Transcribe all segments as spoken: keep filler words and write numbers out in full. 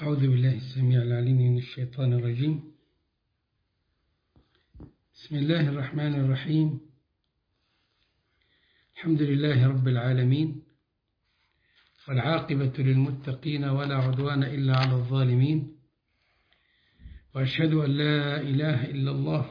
أعوذ بالله السميع العليم من الشيطان الرجيم. بسم الله الرحمن الرحيم. الحمد لله رب العالمين، والعاقبة للمتقين ولا عدوان إلا على الظالمين، وأشهد أن لا إله إلا الله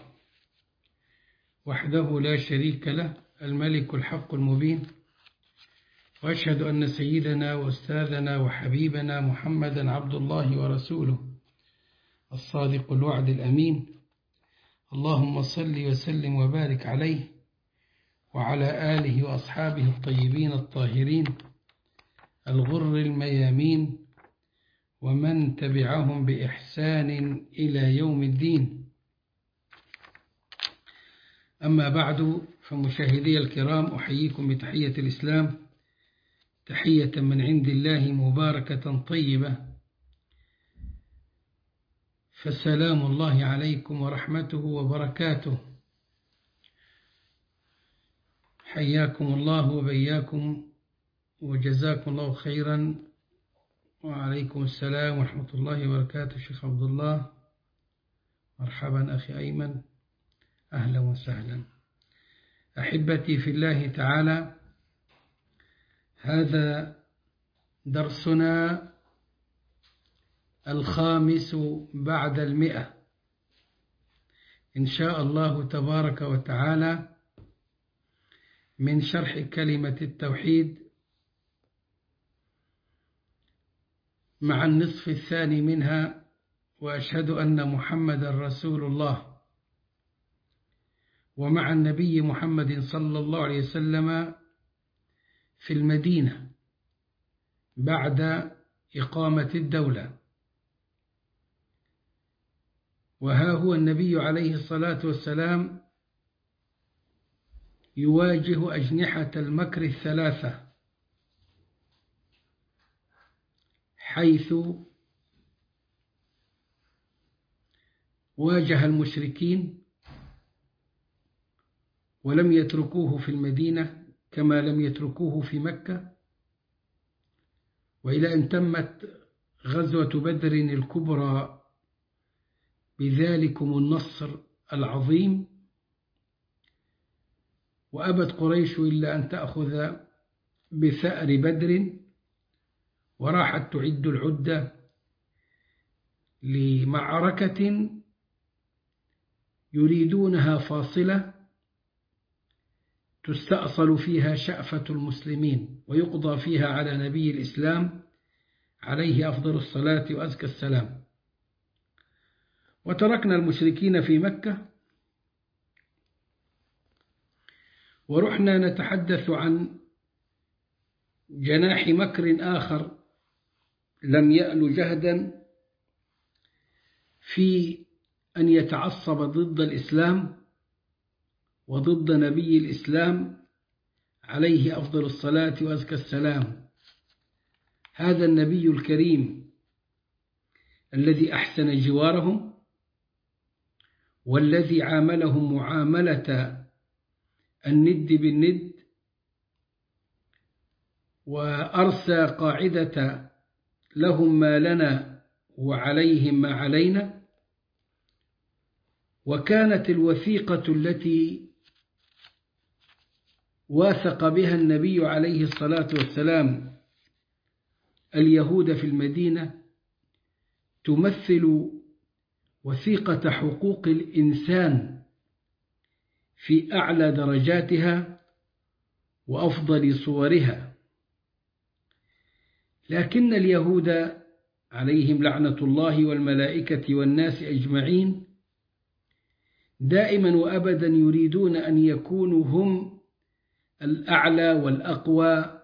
وحده لا شريك له الملك الحق المبين، وأشهد أن سيدنا وأستاذنا وحبيبنا محمدا عبد الله ورسوله الصادق الوعد الأمين. اللهم صل وسلم وبارك عليه وعلى آله وأصحابه الطيبين الطاهرين الغر الميامين ومن تبعهم بإحسان إلى يوم الدين. أما بعد، فمشاهدي الكرام، أحييكم بتحية الإسلام، تحية من عند الله مباركة طيبة، فسلام الله عليكم ورحمته وبركاته. حياكم الله وبياكم وجزاكم الله خيرا، وعليكم السلام ورحمة الله وبركاته. شيخ عبد الله، مرحبا أخي أيمن، أهلا وسهلا. أحبتي في الله تعالى، هذا درسنا الخامس بعد المئة إن شاء الله تبارك وتعالى من شرح كلمة التوحيد، مع النصف الثاني منها، وأشهد أن محمد رسول الله، ومع النبي محمد صلى الله عليه وسلم في المدينة بعد إقامة الدولة. وها هو النبي عليه الصلاة والسلام يواجه أجنحة المكر الثلاثة، حيث واجه المشركين ولم يتركوه في المدينة كما لم يتركوه في مكة، وإلى أن تمت غزوة بدر الكبرى بذلكم النصر العظيم، وأبت قريش إلا أن تأخذ بثأر بدر، وراحت تعد العدة لمعركة يريدونها فاصلة تستأصل فيها شأفة المسلمين، ويقضى فيها على نبي الإسلام عليه أفضل الصلاة وأزكى السلام. وتركنا المشركين في مكة ورحنا نتحدث عن جناح مكر آخر لم يأل جهدا في أن يتعصب ضد الإسلام وضد نبي الإسلام عليه أفضل الصلاة وأزكى السلام. هذا النبي الكريم الذي أحسن جوارهم، والذي عاملهم معاملة الند بالند، وأرسى قاعدة لهم ما لنا وعليهم ما علينا. وكانت الوثيقة التي واثق بها النبي عليه الصلاة والسلام اليهود في المدينة تمثل وثيقة حقوق الإنسان في أعلى درجاتها وأفضل صورها. لكن اليهود عليهم لعنة الله والملائكة والناس أجمعين دائما وأبدا يريدون أن يكونوا هم الأعلى والأقوى.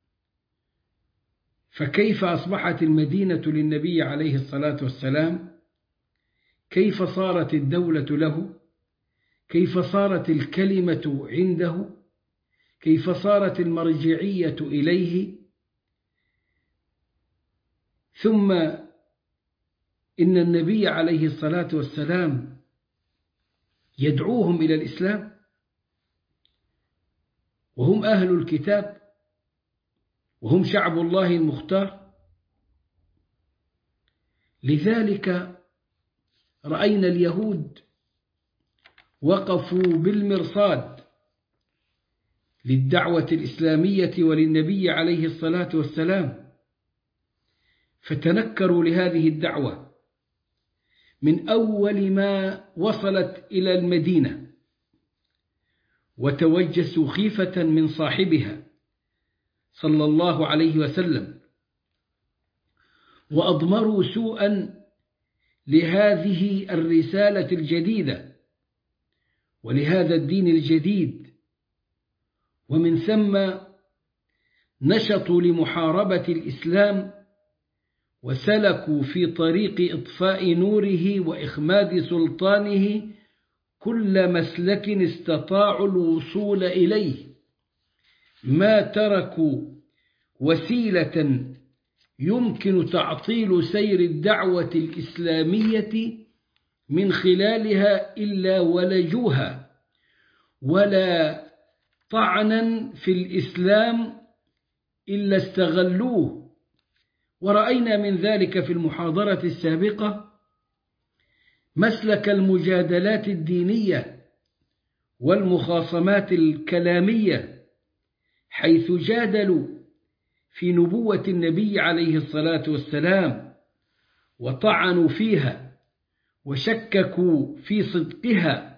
فكيف أصبحت المدينة للنبي عليه الصلاة والسلام؟ كيف صارت الدولة له؟ كيف صارت الكلمة عنده؟ كيف صارت المرجعية إليه؟ ثم إن النبي عليه الصلاة والسلام يدعوهم إلى الإسلام وهم أهل الكتاب وهم شعب الله المختار. لذلك رأينا اليهود وقفوا بالمرصاد للدعوة الإسلامية وللنبي عليه الصلاة والسلام، فتنكروا لهذه الدعوة من أول ما وصلت إلى المدينة، وتوجسوا خيفة من صاحبها صلى الله عليه وسلم، وأضمروا سوءا لهذه الرسالة الجديدة ولهذا الدين الجديد، ومن ثم نشطوا لمحاربة الإسلام وسلكوا في طريق إطفاء نوره وإخماد سلطانه كل مسلك استطاعوا الوصول إليه، ما تركوا وسيلة يمكن تعطيل سير الدعوة الإسلامية من خلالها إلا ولجوها، ولا طعنا في الإسلام إلا استغلوه. ورأينا من ذلك في المحاضرة السابقة مسلك المجادلات الدينية والمخاصمات الكلامية، حيث جادلوا في نبوة النبي عليه الصلاة والسلام وطعنوا فيها وشككوا في صدقها،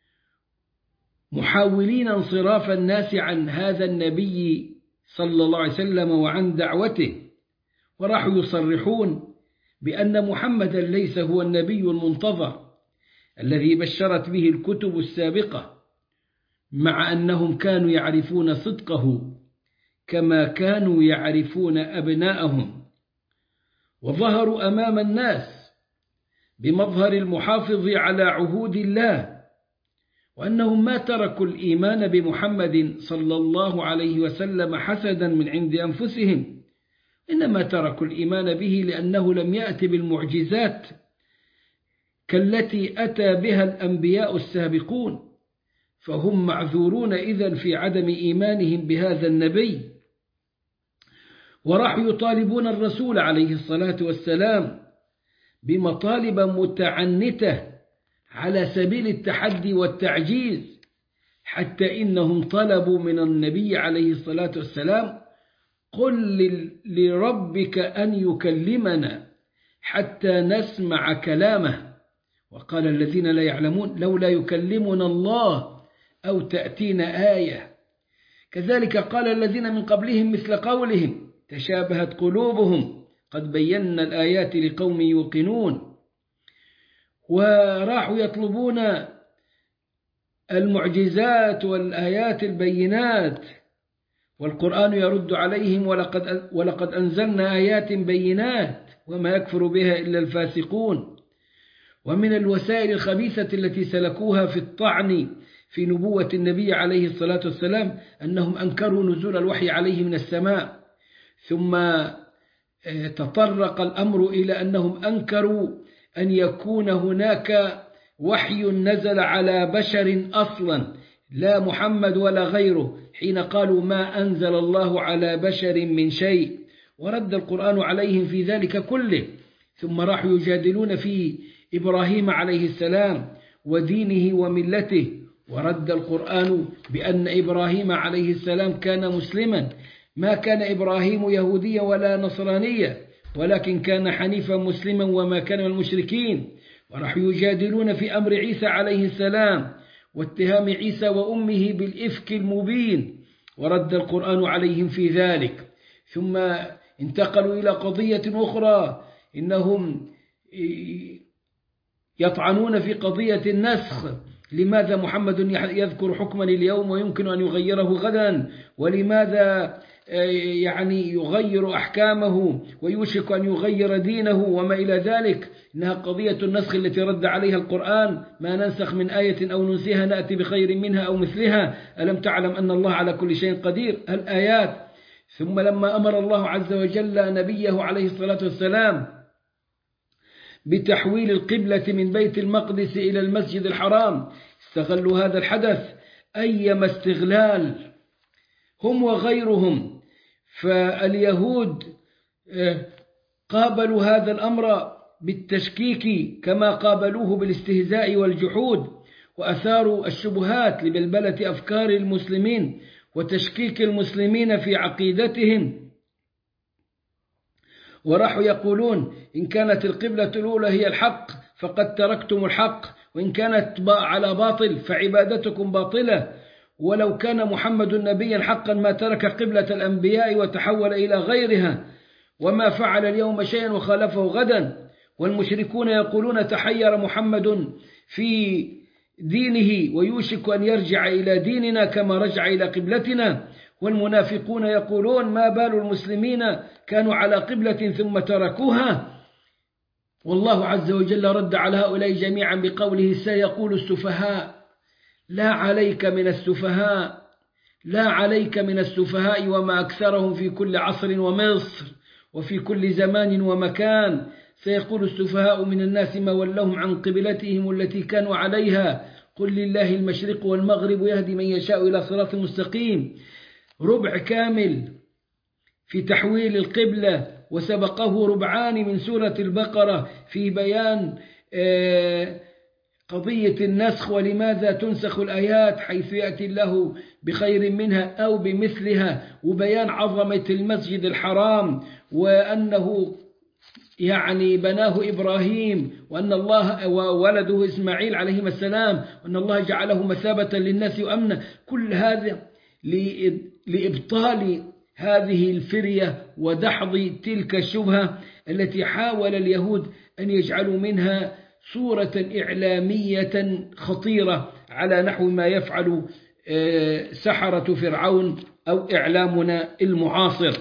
محاولين انصراف الناس عن هذا النبي صلى الله عليه وسلم وعن دعوته، وراحوا يصرحون بأن محمدا ليس هو النبي المنتظر الذي بشرت به الكتب السابقة، مع أنهم كانوا يعرفون صدقه كما كانوا يعرفون أبناءهم، وظهروا أمام الناس بمظهر المحافظ على عهود الله، وأنهم ما تركوا الإيمان بمحمد صلى الله عليه وسلم حسدا من عند أنفسهم، إنما تركوا الإيمان به لأنه لم يأت بالمعجزات كالتي أتى بها الأنبياء السابقون، فهم معذورون إذن في عدم إيمانهم بهذا النبي. وراحوا يطالبون الرسول عليه الصلاة والسلام بمطالب متعنتة على سبيل التحدي والتعجيز، حتى إنهم طلبوا من النبي عليه الصلاة والسلام: قل لربك أن يكلمنا حتى نسمع كلامه. وقال الذين لا يعلمون: لولا يكلمنا الله أو تأتينا آية. كذلك قال الذين من قبلهم مثل قولهم: تشابهت قلوبهم قد بينا الآيات لقوم يوقنون. وراحوا يطلبون المعجزات والآيات البينات، والقرآن يرد عليهم: ولقد, ولقد أنزلنا آيات بينات وما يكفر بها إلا الفاسقون. ومن الوسائل الخبيثة التي سلكوها في الطعن في نبوة النبي عليه الصلاة والسلام أنهم أنكروا نزول الوحي عليه من السماء، ثم تطرق الأمر إلى أنهم أنكروا أن يكون هناك وحي نزل على بشر أصلا، لا محمد ولا غيره، حين قالوا: ما أنزل الله على بشر من شيء. ورد القرآن عليهم في ذلك كله. ثم راحوا يجادلون في إبراهيم عليه السلام ودينه وملته، ورد القرآن بأن إبراهيم عليه السلام كان مسلما، ما كان إبراهيم يهوديا ولا نصرانيا، ولكن كان حنيفا مسلما وما كان من المشركين. وراحوا يجادلون في أمر عيسى عليه السلام واتهام عيسى وأمه بالإفك المبين، ورد القرآن عليهم في ذلك. ثم انتقلوا إلى قضية أخرى، إنهم يطعنون في قضية النسخ: لماذا محمد يذكر حكما اليوم ويمكن أن يغيره غدا؟ ولماذا يعني يغير أحكامه ويوشك أن يغير دينه وما إلى ذلك؟ إنها قضية النسخ التي رد عليها القرآن: ما ننسخ من آية أو ننسيها نأتي بخير منها أو مثلها، ألم تعلم أن الله على كل شيء قدير؟ الآيات. ثم لما أمر الله عز وجل نبيه عليه الصلاة والسلام بتحويل القبلة من بيت المقدس إلى المسجد الحرام، استغلوا هذا الحدث أيما استغلال هم وغيرهم. فاليهود قابلوا هذا الأمر بالتشكيك كما قابلوه بالاستهزاء والجحود، وأثاروا الشبهات لبلبلة أفكار المسلمين وتشكيك المسلمين في عقيدتهم، وراحوا يقولون إن كانت القبلة الأولى هي الحق فقد تركتم الحق، وإن كانت على باطل فعبادتكم باطلة، ولو كان محمد نبيا حقا ما ترك قبلة الأنبياء وتحول إلى غيرها، وما فعل اليوم شيئا وخالفه غدا. والمشركون يقولون تحير محمد في دينه ويوشك أن يرجع إلى ديننا كما رجع إلى قبلتنا. والمنافقون يقولون ما بال المسلمين كانوا على قبلة ثم تركوها. والله عز وجل رد على هؤلاء جميعا بقوله سيقول السفهاء. لا عليك من السفهاء، لا عليك من السفهاء وما أكثرهم في كل عصر ومصر وفي كل زمان ومكان. سيقول السفهاء من الناس ما ولهم عن قبلتهم التي كانوا عليها قل لله المشرق والمغرب يهدي من يشاء إلى صراط مستقيم. ربع كامل في تحويل القبلة، وسبقه ربعان من سورة البقرة في بيان قضية النسخ ولماذا تنسخ الآيات حيث يأتي الله بخير منها أو بمثلها، وبيان عظمة المسجد الحرام وأنه يعني بناه إبراهيم وأن الله وولده إسماعيل عليهما السلام وأن الله جعله مثابة للناس وأمنا. كل هذا لإبطال هذه الفرية ودحض تلك الشبهة التي حاول اليهود أن يجعلوا منها صورة إعلامية خطيرة على نحو ما يفعل سحرة فرعون أو إعلامنا المعاصر.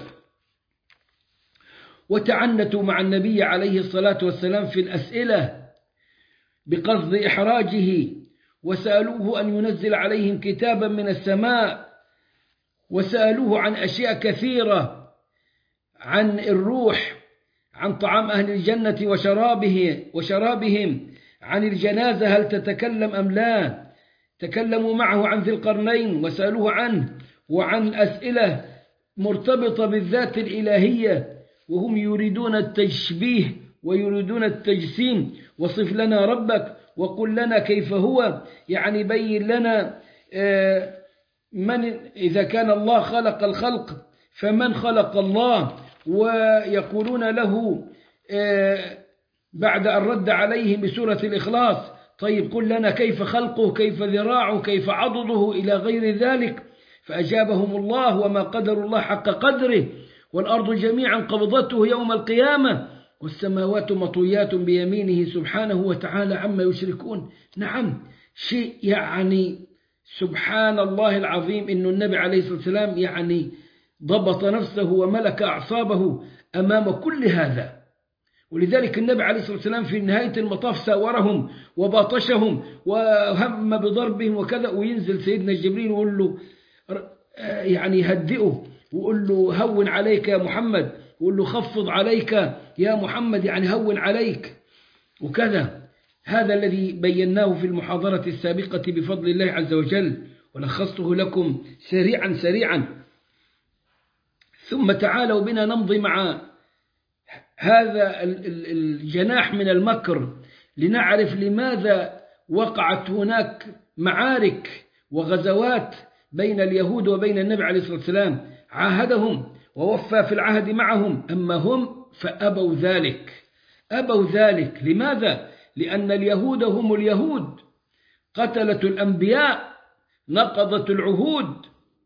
وتعنتوا مع النبي عليه الصلاة والسلام في الأسئلة بقصد إحراجه، وسألوه أن ينزل عليهم كتابا من السماء، وسألوه عن أشياء كثيرة، عن الروح، عن طعام أهل الجنة وشرابه وشرابهم، عن الجنازة هل تتكلم أم لا. تكلموا معه عن ذي القرنين وسألوه عنه، وعن أسئلة مرتبطة بالذات الإلهية، وهم يريدون التشبيه ويريدون التجسيم. وصف لنا ربك وقل لنا كيف هو، يعني بين لنا من إذا كان الله خلق الخلق فمن خلق الله. ويقولون له بعد أن رد عليهم بسورة الإخلاص طيب قل لنا كيف خلقه، كيف ذراعه، كيف عضده إلى غير ذلك. فأجابهم الله وما قدر الله حق قدره، والأرض جميعا قبضته يوم القيامة والسماوات مطويات بيمينه سبحانه وتعالى عما يشركون. نعم، شيء يعني سبحان الله العظيم إن النبي عليه الصلاة والسلام يعني ضبط نفسه وملك أعصابه أمام كل هذا. ولذلك النبي عليه الصلاة والسلام في نهاية المطاف ساورهم وباطشهم وهم بضربهم وكذا، وينزل سيدنا جبريل ويقول له يعني هدئه وقول له هون عليك يا محمد، وقول له خفض عليك يا محمد يعني هون عليك وكذا. هذا الذي بيناه في المحاضرة السابقة بفضل الله عز وجل، ولخصته لكم سريعا سريعا. ثم تعالوا بنا نمضي مع هذا الجناح من المكر لنعرف لماذا وقعت هناك معارك وغزوات بين اليهود وبين النبي عليه الصلاة والسلام. عاهدهم ووفى في العهد معهم، أما هم فأبوا ذلك أبوا ذلك. لماذا؟ لأن اليهود هم اليهود، قتلة الأنبياء، نقضت العهود.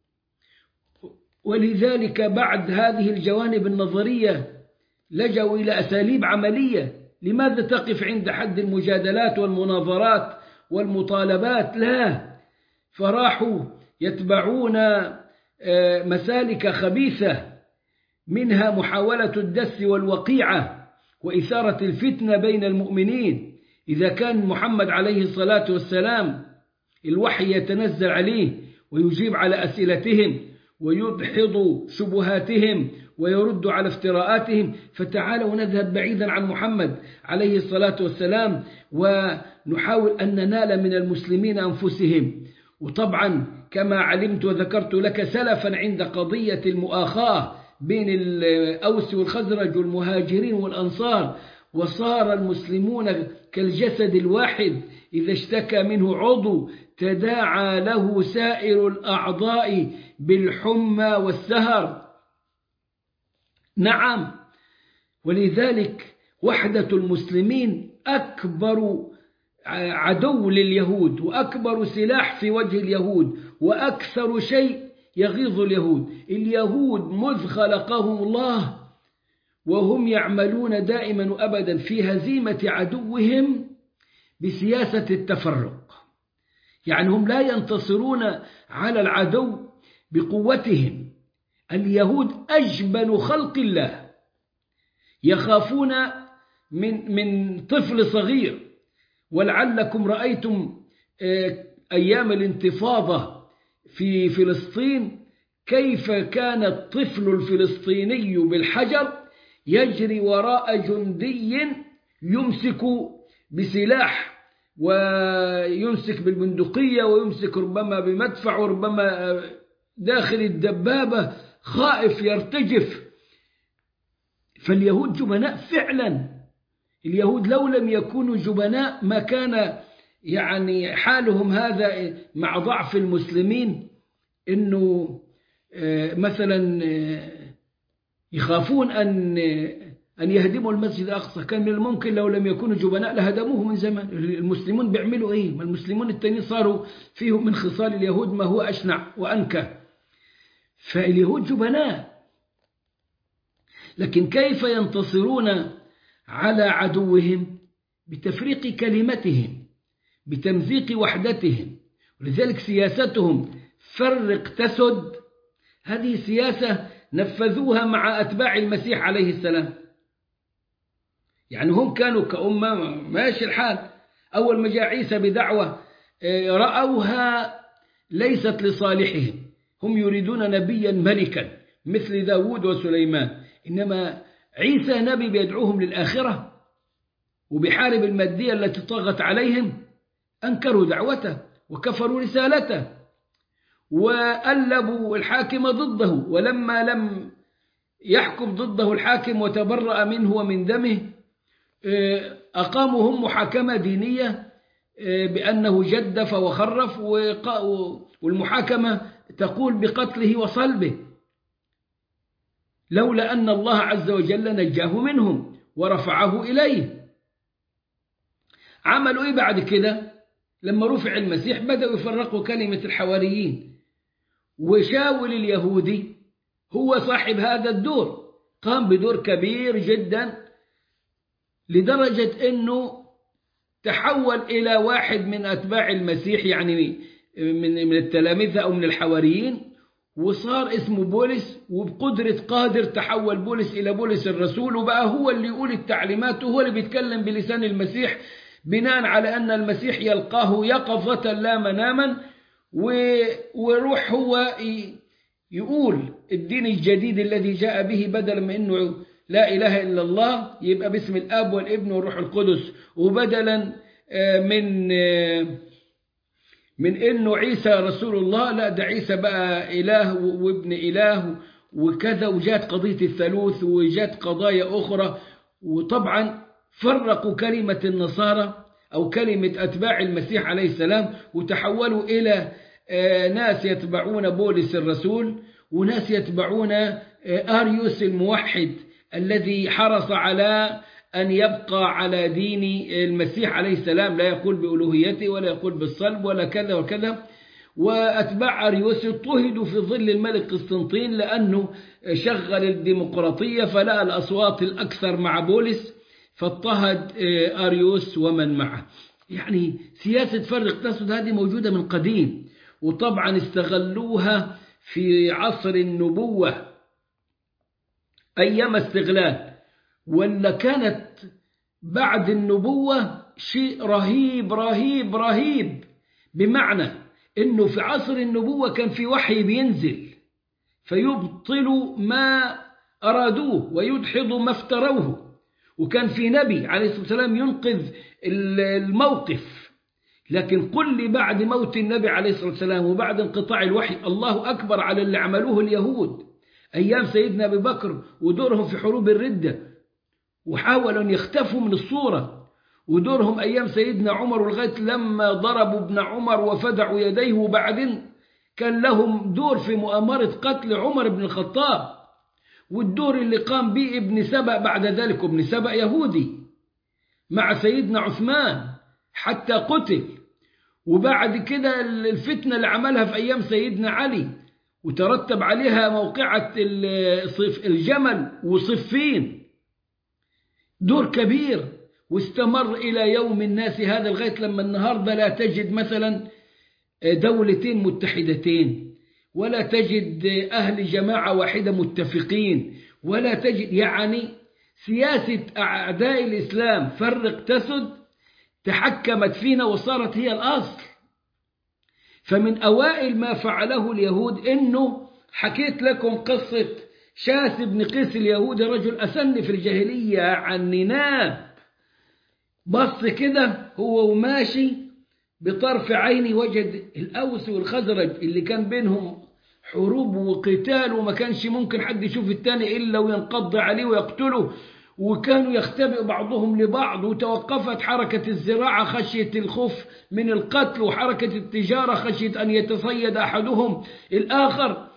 ولذلك بعد هذه الجوانب النظرية لجوا إلى أساليب عملية. لماذا تقف عند حد المجادلات والمناظرات والمطالبات؟ لا، فراحوا يتبعون مسالك خبيثة، منها محاولة الدس والوقيعة وإثارة الفتنة بين المؤمنين. إذا كان محمد عليه الصلاة والسلام الوحي يتنزل عليه ويجيب على أسئلتهم ويدحض شبهاتهم ويرد على افتراءاتهم، فتعالوا نذهب بعيدا عن محمد عليه الصلاة والسلام ونحاول أن ننال من المسلمين أنفسهم. وطبعا كما علمت وذكرت لك سلفا عند قضية المؤاخاة بين الأوس والخزرج والمهاجرين والأنصار، وصار المسلمون كالجسد الواحد إذا اشتكى منه عضو تداعى له سائر الأعضاء بالحمى والسهر. نعم، ولذلك وحدة المسلمين أكبر عدو لليهود، وأكبر سلاح في وجه اليهود، وأكثر شيء يغيظ اليهود. اليهود مذ خلقهم الله وهم يعملون دائما وأبدا في هزيمة عدوهم بسياسة التفرق. يعني هم لا ينتصرون على العدو بقوتهم. اليهود أجبن خلق الله، يخافون من من طفل صغير. ولعلكم رأيتم أيام الانتفاضة في فلسطين كيف كان الطفل الفلسطيني بالحجر يجري وراء جندي يمسك بسلاح ويمسك بالبندقية ويمسك ربما بمدفع وربما داخل الدبابة، خائف يرتجف. فاليهود جبناء فعلا. اليهود لو لم يكونوا جبناء ما كان يعني حالهم هذا مع ضعف المسلمين، إنه مثلا يخافون أن أن يهدموا المسجد الأقصى. كان من الممكن لو لم يكونوا جبناء لهدموه من زمان. المسلمون بيعملوا إيه؟ ما المسلمون التانيين صاروا فيهم من خصال اليهود ما هو أشنع وأنكى. فاليهود جبناء، لكن كيف ينتصرون على عدوهم؟ بتفريق كلمتهم، بتمزيق وحدتهم. ولذلك سياستهم فرق تسد، هذه سياسة نفذوها مع أتباع المسيح عليه السلام. يعني هم كانوا كأمة ماشي الحال، أول ما جاء عيسى بدعوة رأوها ليست لصالحهم، هم يريدون نبيا ملكا مثل داود وسليمان، إنما عيسى نبي بيدعوهم للآخرة وبحارب المادية التي طغت عليهم. أنكروا دعوته وكفروا رسالته وألبوا الحاكم ضده، ولما لم يحكم ضده الحاكم وتبرأ منه ومن دمه أقاموا هم محاكمة دينية بأنه جدف وخرف، والمحاكمة تقول بقتله وصلبه، لولا أن الله عز وجل نجاه منهم ورفعه إليه. عملوا إيه بعد كده؟ لما رفع المسيح بدأوا يفرقوا كلمة الحواريين، وشاول اليهودي هو صاحب هذا الدور، قام بدور كبير جدا لدرجة أنه تحول إلى واحد من أتباع المسيح، يعني من التلامذة أو من الحواريين، وصار اسمه بولس، وبقدرة قادر تحول بولس إلى بولس الرسول، وبقى هو اللي يقول التعليمات وهو اللي بيتكلم بلسان المسيح، بناء على أن المسيح يلقاه يقظة لا مناما، ويروح هو يقول الدين الجديد الذي جاء به، بدلا من أنه لا إله إلا الله يبقى باسم الآب والابن والروح القدس، وبدلا من من أنه عيسى رسول الله، لا ده عيسى بقى إله وابن إله وكذا، وجات قضية الثالوث وجات قضايا أخرى. وطبعا فرقوا كلمة النصارى أو كلمة أتباع المسيح عليه السلام، وتحولوا إلى ناس يتبعون بولس الرسول وناس يتبعون آريوس الموحد الذي حرص على أن يبقى على دين المسيح عليه السلام، لا يقول بألوهيته ولا يقول بالصلب ولا كذا وكذا. وأتباع أريوس اضطهدوا في ظل الملك قسطنطين لأنه شغل الديمقراطية، فلقى الأصوات الأكثر مع بولس فاضطهد أريوس ومن معه. يعني سياسة فرق تسد هذه موجودة من قديم، وطبعا استغلوها في عصر النبوة أيام استغلال، ولا كانت بعد النبوة شيء رهيب رهيب رهيب، بمعنى إنه في عصر النبوة كان في وحي بينزل فيبطل ما أرادوه ويدحض ما افتروه، وكان في نبي عليه الصلاة والسلام ينقذ الموقف. لكن قل لي بعد موت النبي عليه الصلاة والسلام وبعد انقطاع الوحي، الله أكبر على اللي عملوه اليهود أيام سيدنا أبي بكر ودورهم في حروب الردة، وحاولوا أن يختفوا من الصورة، ودورهم أيام سيدنا عمر لغاية لما ضربوا ابن عمر وفدعوا يديه، وبعدين كان لهم دور في مؤامرة قتل عمر بن الخطاب، والدور اللي قام به ابن سبأ بعد ذلك، ابن سبأ يهودي مع سيدنا عثمان حتى قتل. وبعد كده الفتنة اللي عملها في أيام سيدنا علي وترتب عليها موقعة الجمل وصفين، دور كبير واستمر إلى يوم الناس هذا، لغاية لما النهاردة لا تجد مثلا دولتين متحدتين، ولا تجد أهل جماعة واحدة متفقين، ولا تجد يعني سياسة أعداء الإسلام فرق تسد تحكمت فينا وصارت هي الأصل. فمن أوائل ما فعله اليهود إنه حكيت لكم قصة شاس بن قيس اليهودي، رجل أسن في الجاهلية عن ناب، بص كده هو وماشي بطرف عيني وجد الأوس والخزرج اللي كان بينهم حروب وقتال، وما كانش ممكن حد يشوف التاني إلا وينقض عليه ويقتله، وكانوا يختبئ بعضهم لبعض، وتوقفت حركة الزراعة خشية الخوف من القتل، وحركة التجارة خشية أن يتصيد أحدهم الآخر.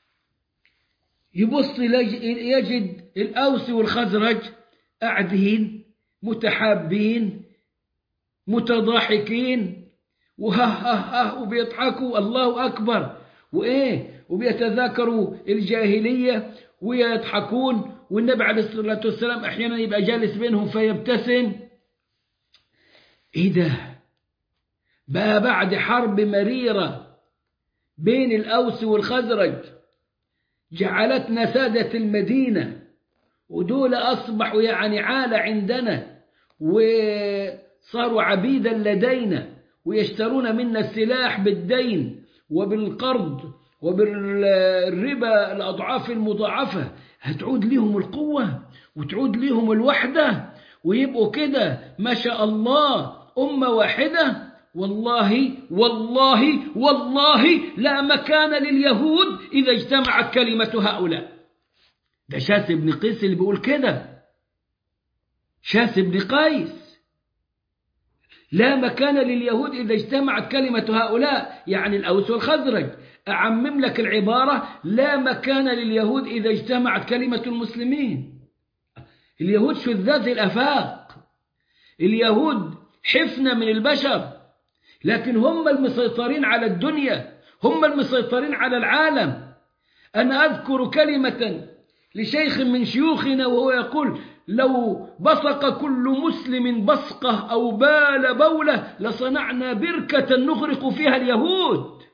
يبص يجد الأوس والخزرج قاعدين متحابين متضاحكين وها ها ها وبيضحكوا الله أكبر وإيه، وبيتذاكروا الجاهلية ويضحكون، والنبي عليه الصلاة والسلام أحيانا يبقى جالس بينهم فيبتسم. إيه ده بقى بعد حرب مريرة بين الأوس والخزرج جعلتنا سادة المدينة، ودول أصبحوا يعني عالة عندنا وصاروا عبيدا لدينا، ويشترون منا السلاح بالدين وبالقرض وبالربا الأضعاف المضاعفة. هتعود لهم القوة وتعود لهم الوحدة ويبقوا كده ما شاء الله أمة واحدة. والله والله والله لا مكان لليهود إذا اجتمعت كلمة هؤلاء. ده شاس بن قيس اللي بيقول كده، شاس بن قيس، لا مكان لليهود إذا اجتمعت كلمة هؤلاء، يعني الأوس والخزرج. أعمم لك العبارة، لا مكان لليهود إذا اجتمعت كلمة المسلمين. اليهود شذاذ الأفاق، اليهود حفنة من البشر، لكن هم المسيطرين على الدنيا، هم المسيطرين على العالم. أنا أذكر كلمة لشيخ من شيوخنا وهو يقول: لو بصق كل مسلم بصقة أو بال بولة لصنعنا بركة نغرق فيها اليهود.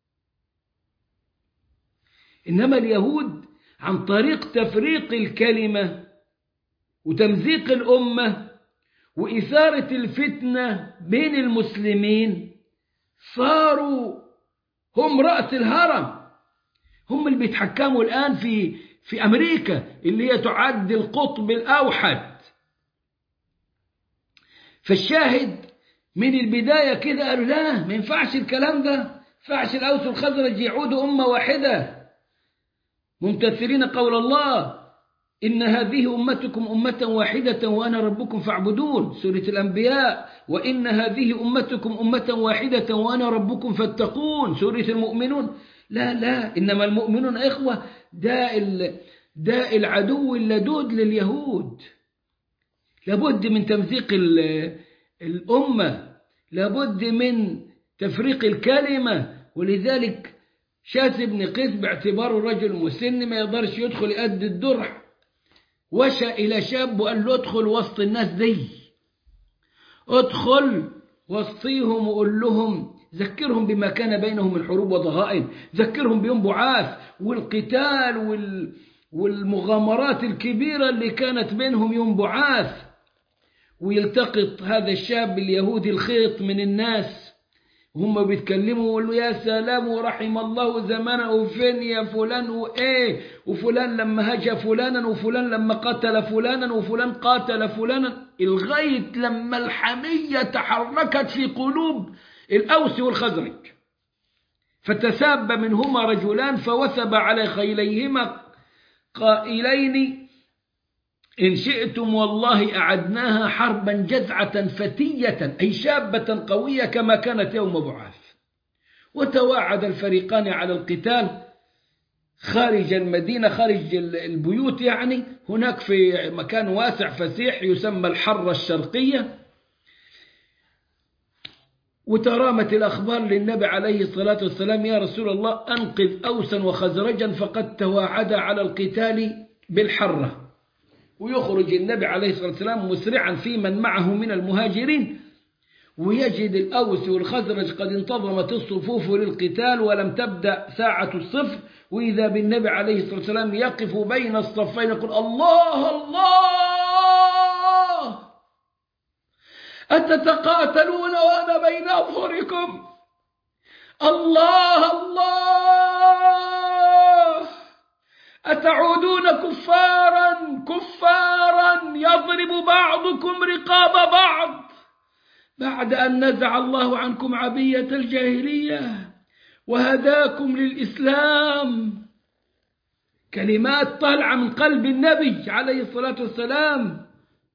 إنما اليهود عن طريق تفريق الكلمة وتمزيق الأمة وإثارة الفتنة بين المسلمين صاروا هم رأس الهرم، هم اللي بيتحكموا الآن في في أمريكا اللي هي تعد القطب الأوحد. فالشاهد من البداية كده قالوا لا، ما ينفعش الكلام ده، ما ينفعش الأوس والخزرج يعودوا أمة واحدة، ممتثلين قول الله: إن هذه أمتكم أمة واحدة وأنا ربكم فاعبدون، سورة الأنبياء. وإن هذه أمتكم أمة واحدة وأنا ربكم فاتقون، سورة المؤمنون. لا لا، إنما المؤمنون إخوة. ده ده العدو اللدود لليهود. لابد من تمزيق الأمة، لابد من تفريق الكلمة. ولذلك شاس بن قيس باعتباره رجل مسن ما يقدرش يدخل يأدي الدرع، وشى إلى شاب وقال له: ادخل وسط الناس دي، ادخل وسطيهم وقول لهم، ذكرهم بما كان بينهم من حروب وضغائن، ذكرهم بيوم بعاث والقتال وال والمغامرات الكبيرة اللي كانت بينهم يوم بعاث. ويلتقط هذا الشاب اليهودي الخيط من الناس وهم بيتكلموا ويقول له: يا سلام ورحم الله زمانه، فين يا فلان وإيه، وفلان لما هجى فلانا، وفلان لما قتل فلانا، وفلان قاتل فلانا، لغاية لما الحمية تحركت في قلوب الأوس والخزرج، فتساب منهما رجلان فوثب على خيليهما قائلين: إن شئتم والله أعدناها حربا جزعة فتية أي شابة قوية كما كانت يوم بعاث. وتواعد الفريقان على القتال خارج المدينة، خارج البيوت، يعني هناك في مكان واسع فسيح يسمى الحرة الشرقية. وترامت الأخبار للنبي عليه الصلاة والسلام: يا رسول الله أنقذ أوسا وخزرجا فقد تواعدا على القتال بالحرة. ويخرج النبي عليه الصلاة والسلام مسرعا في من معه من المهاجرين، ويجد الأوس والخزرج قد انتظمت الصفوف للقتال ولم تبدأ ساعة الصفر، وإذا بالنبي عليه الصلاة والسلام يقف بين الصفين يقول: الله الله أتتقاتلون وأنا بين أظهركم؟ الله الله أتعودون كفارا كفارا يضرب بعضكم رقاب بعض بعد أن نزع الله عنكم عبية الجاهلية وهداكم للإسلام. كلمات طالعة من قلب النبي عليه الصلاة والسلام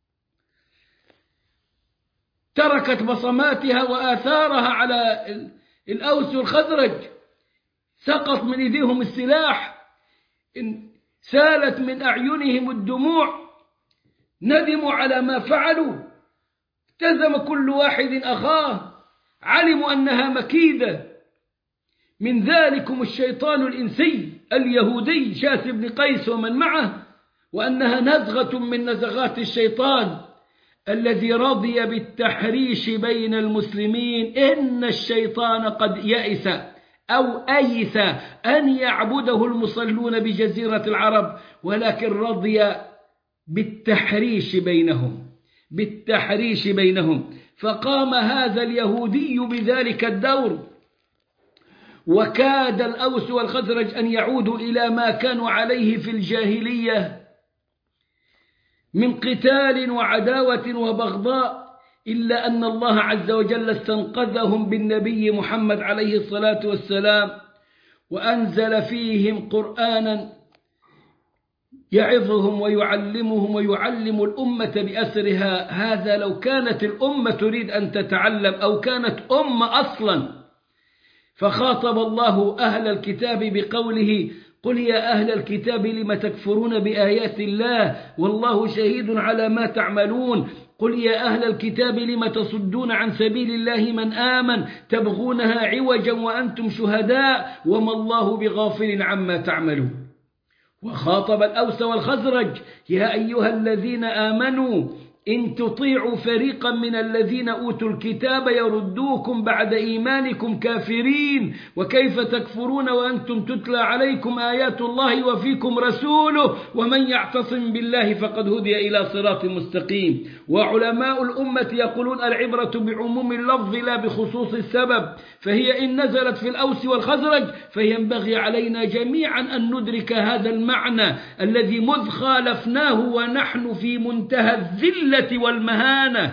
تركت بصماتها وآثارها على الأوس والخزرج. سقط من إيديهم السلاح، سالت من أعينهم الدموع، ندموا على ما فعلوا، التزم كل واحد أخاه، علموا أنها مكيدة من ذلكم الشيطان الإنسي اليهودي شاس بن قيس ومن معه، وأنها نزغة من نزغات الشيطان الذي رضي بالتحريش بين المسلمين. إن الشيطان قد يئس أو أيس أن يعبده المصلون بجزيرة العرب، ولكن رضي بالتحريش بينهم بالتحريش بينهم فقام هذا اليهودي بذلك الدور، وكاد الأوس والخزرج أن يعودوا إلى ما كانوا عليه في الجاهلية من قتال وعداوة وبغضاء، إلا أن الله عز وجل استنقذهم بالنبي محمد عليه الصلاة والسلام، وأنزل فيهم قرآنا يعظهم ويعلمهم ويعلم الأمة بأسرها. هذا لو كانت الأمة تريد أن تتعلم أو كانت أمة أصلا. فخاطب الله أهل الكتاب بقوله: قل يا أهل الكتاب لم تكفرون بآيات الله والله شهيد على ما تعملون. قل يا أهل الكتاب لم تصدون عن سبيل الله من آمن تبغونها عوجا وأنتم شهداء وما الله بغافل عما تعملون. وخاطب الأوس والخزرج: يا أيها الذين آمنوا إن تطيعوا فريقا من الذين أوتوا الكتاب يردوكم بعد إيمانكم كافرين وكيف تكفرون وأنتم تتلى عليكم آيات الله وفيكم رسوله ومن يعتصم بالله فقد هدي إلى صراط مستقيم. وعلماء الأمة يقولون: العبرة بعموم اللفظ لا بخصوص السبب، فهي إن نزلت في الأوس والخزرج فينبغي علينا جميعا أن ندرك هذا المعنى الذي مذ خالفناه ونحن في منتهى الذلة والمهانة،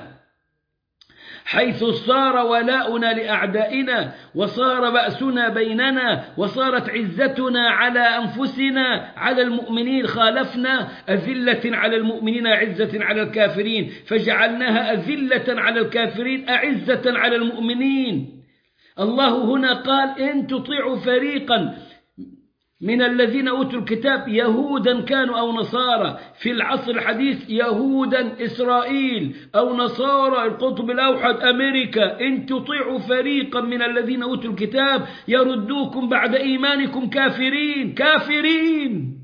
حيث صار ولاؤنا لأعدائنا وصار بأسنا بيننا وصارت عزتنا على أنفسنا على المؤمنين، خالفنا أذلة على المؤمنين عزة على الكافرين، فجعلناها أذلة على الكافرين أعزة على المؤمنين. الله هنا قال: إن تطيعوا فريقا من الذين أوتوا الكتاب يهودا كانوا أو نصارى، في العصر الحديث يهودا إسرائيل أو نصارى القطب الأوحد أمريكا، إن تطيعوا فريقا من الذين أوتوا الكتاب يردوكم بعد إيمانكم كافرين كافرين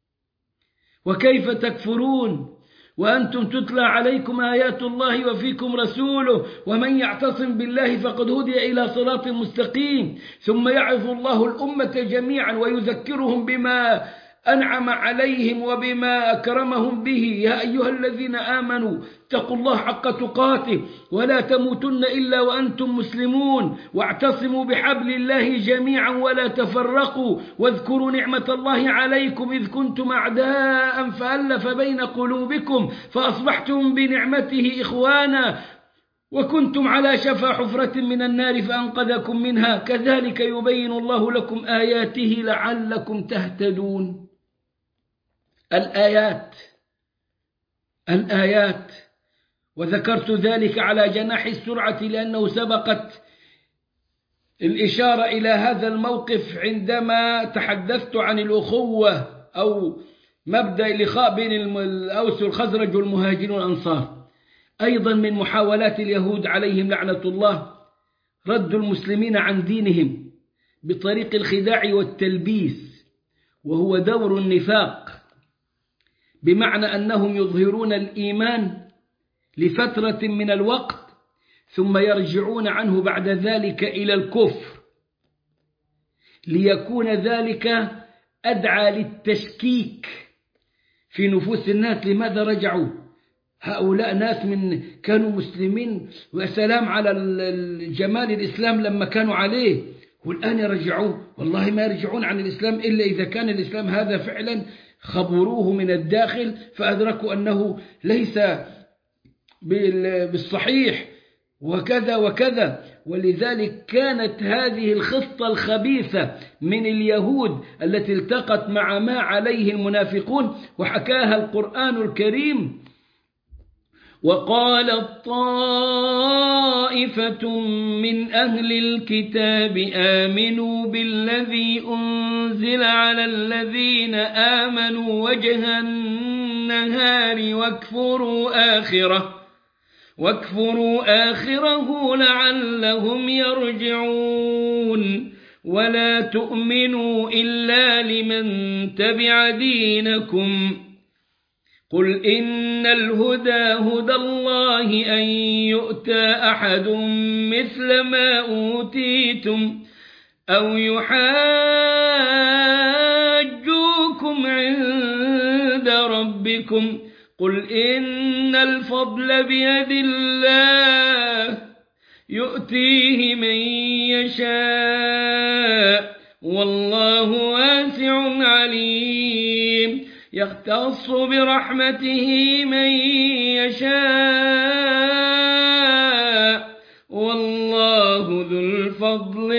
وكيف تكفرون وأنتم تتلى عليكم آيات الله وفيكم رسوله ومن يعتصم بالله فقد هدي إلى صراط مستقيم. ثم يعظ الله الأمة جميعا ويذكرهم بما أنعم عليهم وبما أكرمهم به: يا أيها الذين آمنوا اتقوا الله حق تقاته ولا تموتن إلا وأنتم مسلمون واعتصموا بحبل الله جميعا ولا تفرقوا واذكروا نعمة الله عليكم إذ كنتم أعداء فألف بين قلوبكم فأصبحتم بنعمته إخوانا وكنتم على شفا حفرة من النار فأنقذكم منها كذلك يبين الله لكم آياته لعلكم تهتدون. الآيات الآيات، وذكرت ذلك على جناح السرعة لأنه سبقت الإشارة إلى هذا الموقف عندما تحدثت عن الأخوة أو مبدأ اللقاء بين الأوس والخزرج والمهاجرين والأنصار. أيضا من محاولات اليهود عليهم لعنة الله رد المسلمين عن دينهم بطريق الخداع والتلبيس، وهو دور النفاق، بمعنى أنهم يظهرون الإيمان لفترة من الوقت ثم يرجعون عنه بعد ذلك إلى الكفر، ليكون ذلك أدعى للتشكيك في نفوس الناس. لماذا رجعوا؟ هؤلاء ناس من كانوا مسلمين وسلام على جمال الإسلام لما كانوا عليه، والآن يرجعون. والله ما يرجعون عن الإسلام إلا إذا كان الإسلام هذا فعلا خبروه من الداخل فأدركوا أنه ليس بالصحيح وكذا وكذا. ولذلك كانت هذه الخطة الخبيثة من اليهود التي التقت مع ما عليه المنافقون، وحكاها القرآن الكريم: وقالت طائفة من أهل الكتاب آمنوا بالذي أنزل على الذين آمنوا وجه النهار واكفروا آخره واكفروا آخره لعلهم يرجعون ولا تؤمنوا إلا لمن تبع دينكم قل إن الهدى هدى الله أن يؤتى أحد مثل ما أوتيتم أو يحاجوكم عند ربكم قل إن الفضل بيد الله يؤتيه من يشاء والله واسع عليم يختص برحمته من يشاء والله ذو الفضل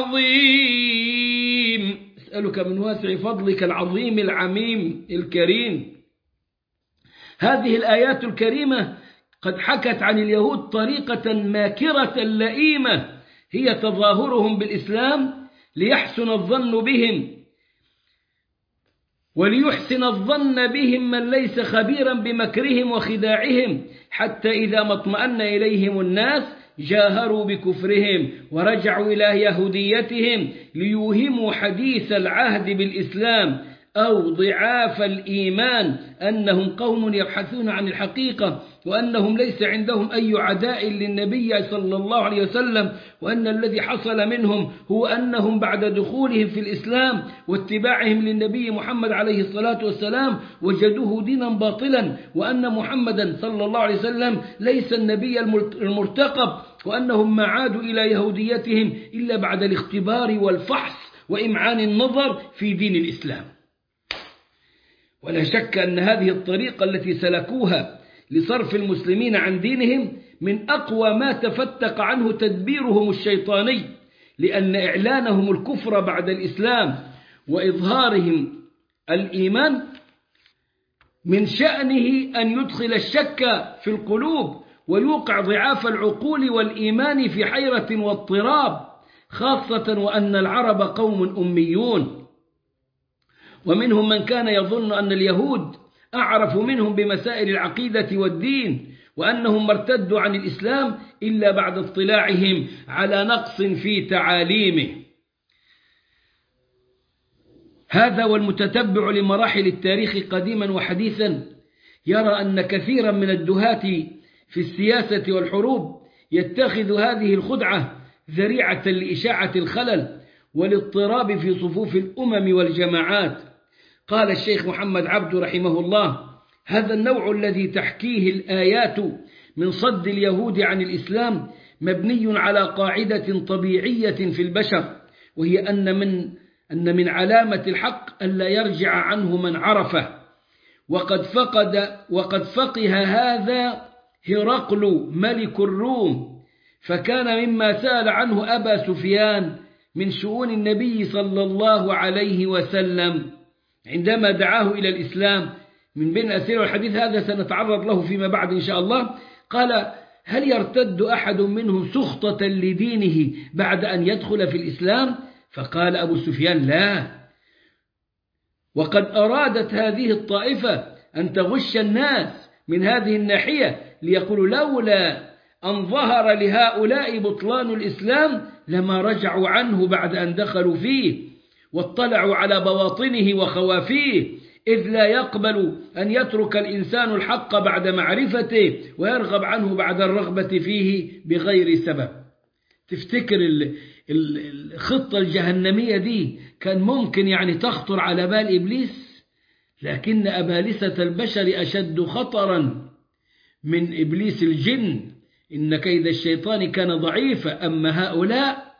العظيم. أسألك من واسع فضلك العظيم العميم الكريم. هذه الآيات الكريمة قد حكت عن اليهود طريقة ماكرة لئيمة هي تظاهرهم بالإسلام ليحسن الظن بهم، وليحسن الظن بهم من ليس خبيرا بمكرهم وخداعهم، حتى إذا ما اطمأن إليهم الناس جاهروا بكفرهم ورجعوا إلى يهوديتهم ليوهموا حديث العهد بالإسلام أو ضعاف الإيمان أنهم قوم يبحثون عن الحقيقة، وأنهم ليس عندهم أي عداء للنبي صلى الله عليه وسلم، وأن الذي حصل منهم هو أنهم بعد دخولهم في الإسلام واتباعهم للنبي محمد عليه الصلاة والسلام وجدوه دينا باطلا، وأن محمدا صلى الله عليه وسلم ليس النبي المرتقب، وأنهم ما عادوا إلى يهوديتهم إلا بعد الاختبار والفحص وإمعان النظر في دين الإسلام. ولا شك أن هذه الطريقة التي سلكوها لصرف المسلمين عن دينهم من أقوى ما تفتق عنه تدبيرهم الشيطاني، لأن إعلانهم الكفر بعد الإسلام وإظهارهم الإيمان من شأنه أن يدخل الشك في القلوب ويوقع ضعاف العقول والإيمان في حيرة واضطراب، خاصة وأن العرب قوم أميون، ومنهم من كان يظن أن اليهود أعرف منهم بمسائل العقيدة والدين، وأنهم ما ارتدوا عن الإسلام إلا بعد اطلاعهم على نقص في تعاليمه. هذا والمتتبع لمراحل التاريخ قديما وحديثا يرى أن كثيرا من الدهاة في السياسة والحروب يتخذ هذه الخدعة ذريعة لإشاعة الخلل والاضطراب في صفوف الأمم والجماعات. قال الشيخ محمد عبد رحمه الله: هذا النوع الذي تحكيه الآيات من صد اليهود عن الإسلام مبني على قاعدة طبيعية في البشر، وهي أن من أن من علامة الحق ألا يرجع عنه من عرفه، وقد فقد وقد فقه هذا هرقل ملك الروم، فكان مما سأل عنه أبا سفيان من شؤون النبي صلى الله عليه وسلم عندما دعاه إلى الإسلام، من بين الأسئلة والحديث هذا سنتعرض له فيما بعد إن شاء الله. قال: هل يرتد أحد منهم سخطة لدينه بعد أن يدخل في الإسلام؟ فقال أبو سفيان: لا. وقد أرادت هذه الطائفة أن تغش الناس من هذه الناحية، ليقولوا لولا أن ظهر لهؤلاء بطلان الإسلام لما رجعوا عنه بعد أن دخلوا فيه واطلعوا على بواطنه وخوافيه، إذ لا يقبل أن يترك الإنسان الحق بعد معرفته ويرغب عنه بعد الرغبة فيه بغير سبب. تفتكر الخطة الجهنمية دي كان ممكن يعني تخطر على بال إبليس؟ لكن أبالسة البشر أشد خطرا من إبليس الجن، إن كيد الشيطان كان ضعيفا. أما هؤلاء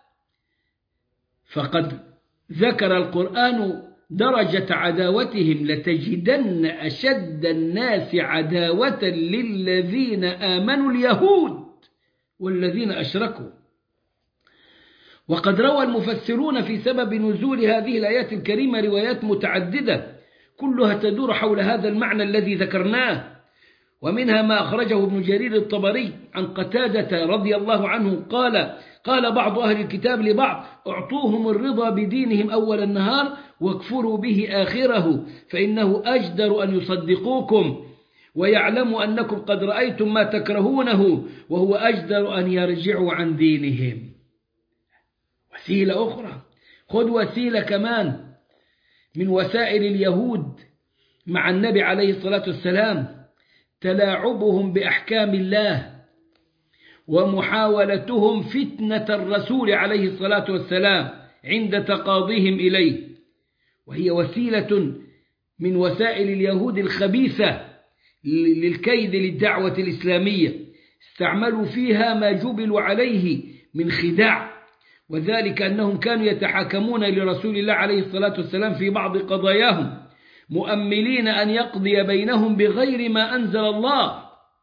فقد ذكر القرآن درجة عداوتهم: لتجدن أشد الناس عداوة للذين آمنوا اليهود والذين أشركوا. وقد روى المفسرون في سبب نزول هذه الآيات الكريمة روايات متعددة كلها تدور حول هذا المعنى الذي ذكرناه، ومنها ما أخرجه ابن جرير الطبري عن قتادة رضي الله عنه قال: قال بعض أهل الكتاب لبعض: اعطوهم الرضا بدينهم أول النهار واكفروا به آخره، فإنه أجدر أن يصدقوكم ويعلموا أنكم قد رأيتم ما تكرهونه، وهو أجدر أن يرجعوا عن دينهم. وسيلة أخرى، خذ وسيلة كمان من وسائل اليهود مع النبي عليه الصلاة والسلام: تلاعبهم بأحكام الله ومحاولتهم فتنة الرسول عليه الصلاة والسلام عند تقاضيهم إليه، وهي وسيلة من وسائل اليهود الخبيثة للكيد للدعوة الإسلامية، استعملوا فيها ما جبلوا عليه من خداع، وذلك أنهم كانوا يتحاكمون لرسول الله عليه الصلاة والسلام في بعض قضاياهم مؤملين أن يقضي بينهم بغير ما أنزل الله،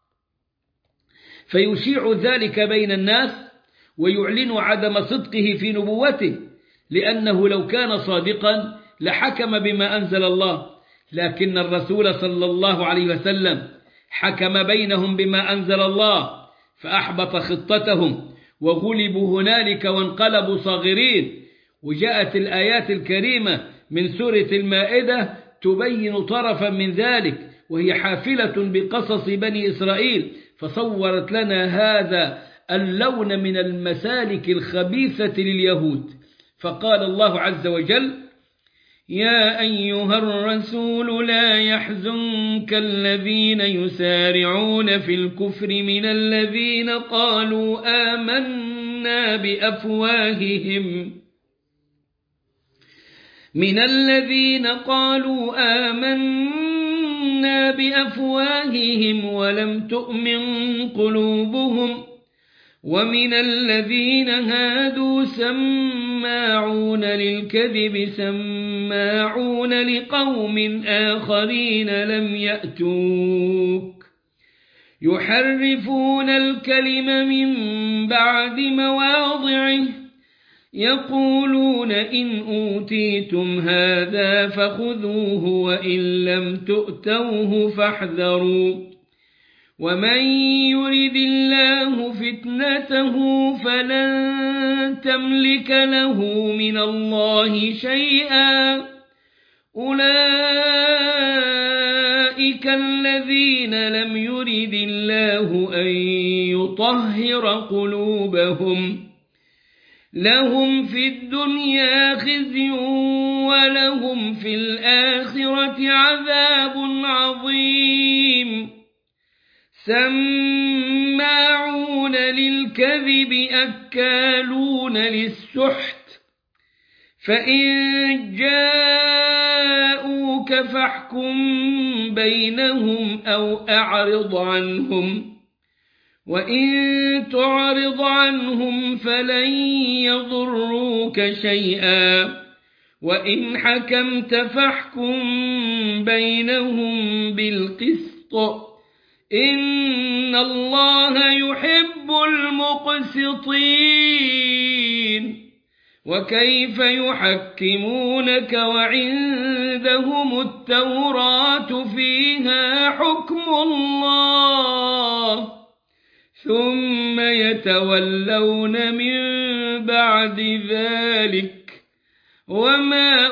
فيشيع ذلك بين الناس ويعلن عدم صدقه في نبوته، لأنه لو كان صادقا لحكم بما أنزل الله، لكن الرسول صلى الله عليه وسلم حكم بينهم بما أنزل الله فأحبط خطتهم وغلبوا هنالك وانقلبوا صاغرين. وجاءت الآيات الكريمة من سورة المائدة تبين طرفا من ذلك، وهي حافلة بقصص بني إسرائيل، فصورت لنا هذا اللون من المسالك الخبيثة لليهود. فقال الله عز وجل: يا أيها الرسول لا يحزنك الذين يسارعون في الكفر من الذين قالوا آمنا بأفواههم من الذين قالوا آمنا بأفواههم ولم تؤمن قلوبهم، ومن الذين هادوا سماعون للكذب سماعون لقوم آخرين لم يأتوك يحرفون الكلم من بعد مواضعه يقولون إن أوتيتم هذا فخذوه وإن لم تؤتوه فاحذروا، ومن يرد الله فتنته فلن تملك له من الله شيئا، أولئك الذين لم يرد الله أن يطهر قلوبهم، لهم في الدنيا خزي ولهم في الآخرة عذاب عظيم، سماعون للكذب أكالون للسحت، فإن جاءوك فاحكم بينهم أو أعرض عنهم، وإن تعرض عنهم فلن يضروك شيئا، وإن حكمت فاحكم بينهم بالقسط، إن الله يحب المقسطين. وكيف يحكمونك وعندهم التوراة فيها حكم الله ثم يتولون من بعد ذلك وما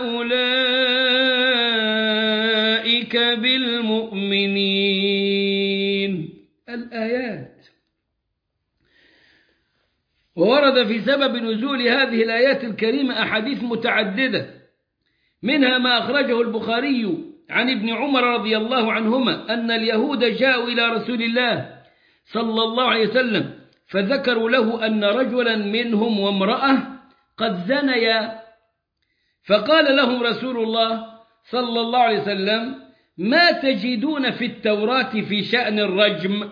أولئك بالمؤمنين. الآيات. وورد في سبب نزول هذه الآيات الكريمة أحاديث متعددة، منها ما أخرجه البخاري عن ابن عمر رضي الله عنهما أن اليهود جاءوا إلى رسول الله صلى الله عليه وسلم فذكروا له أن رجلا منهم وامرأة قد زنيا، فقال لهم رسول الله صلى الله عليه وسلم: ما تجدون في التوراة في شأن الرجم؟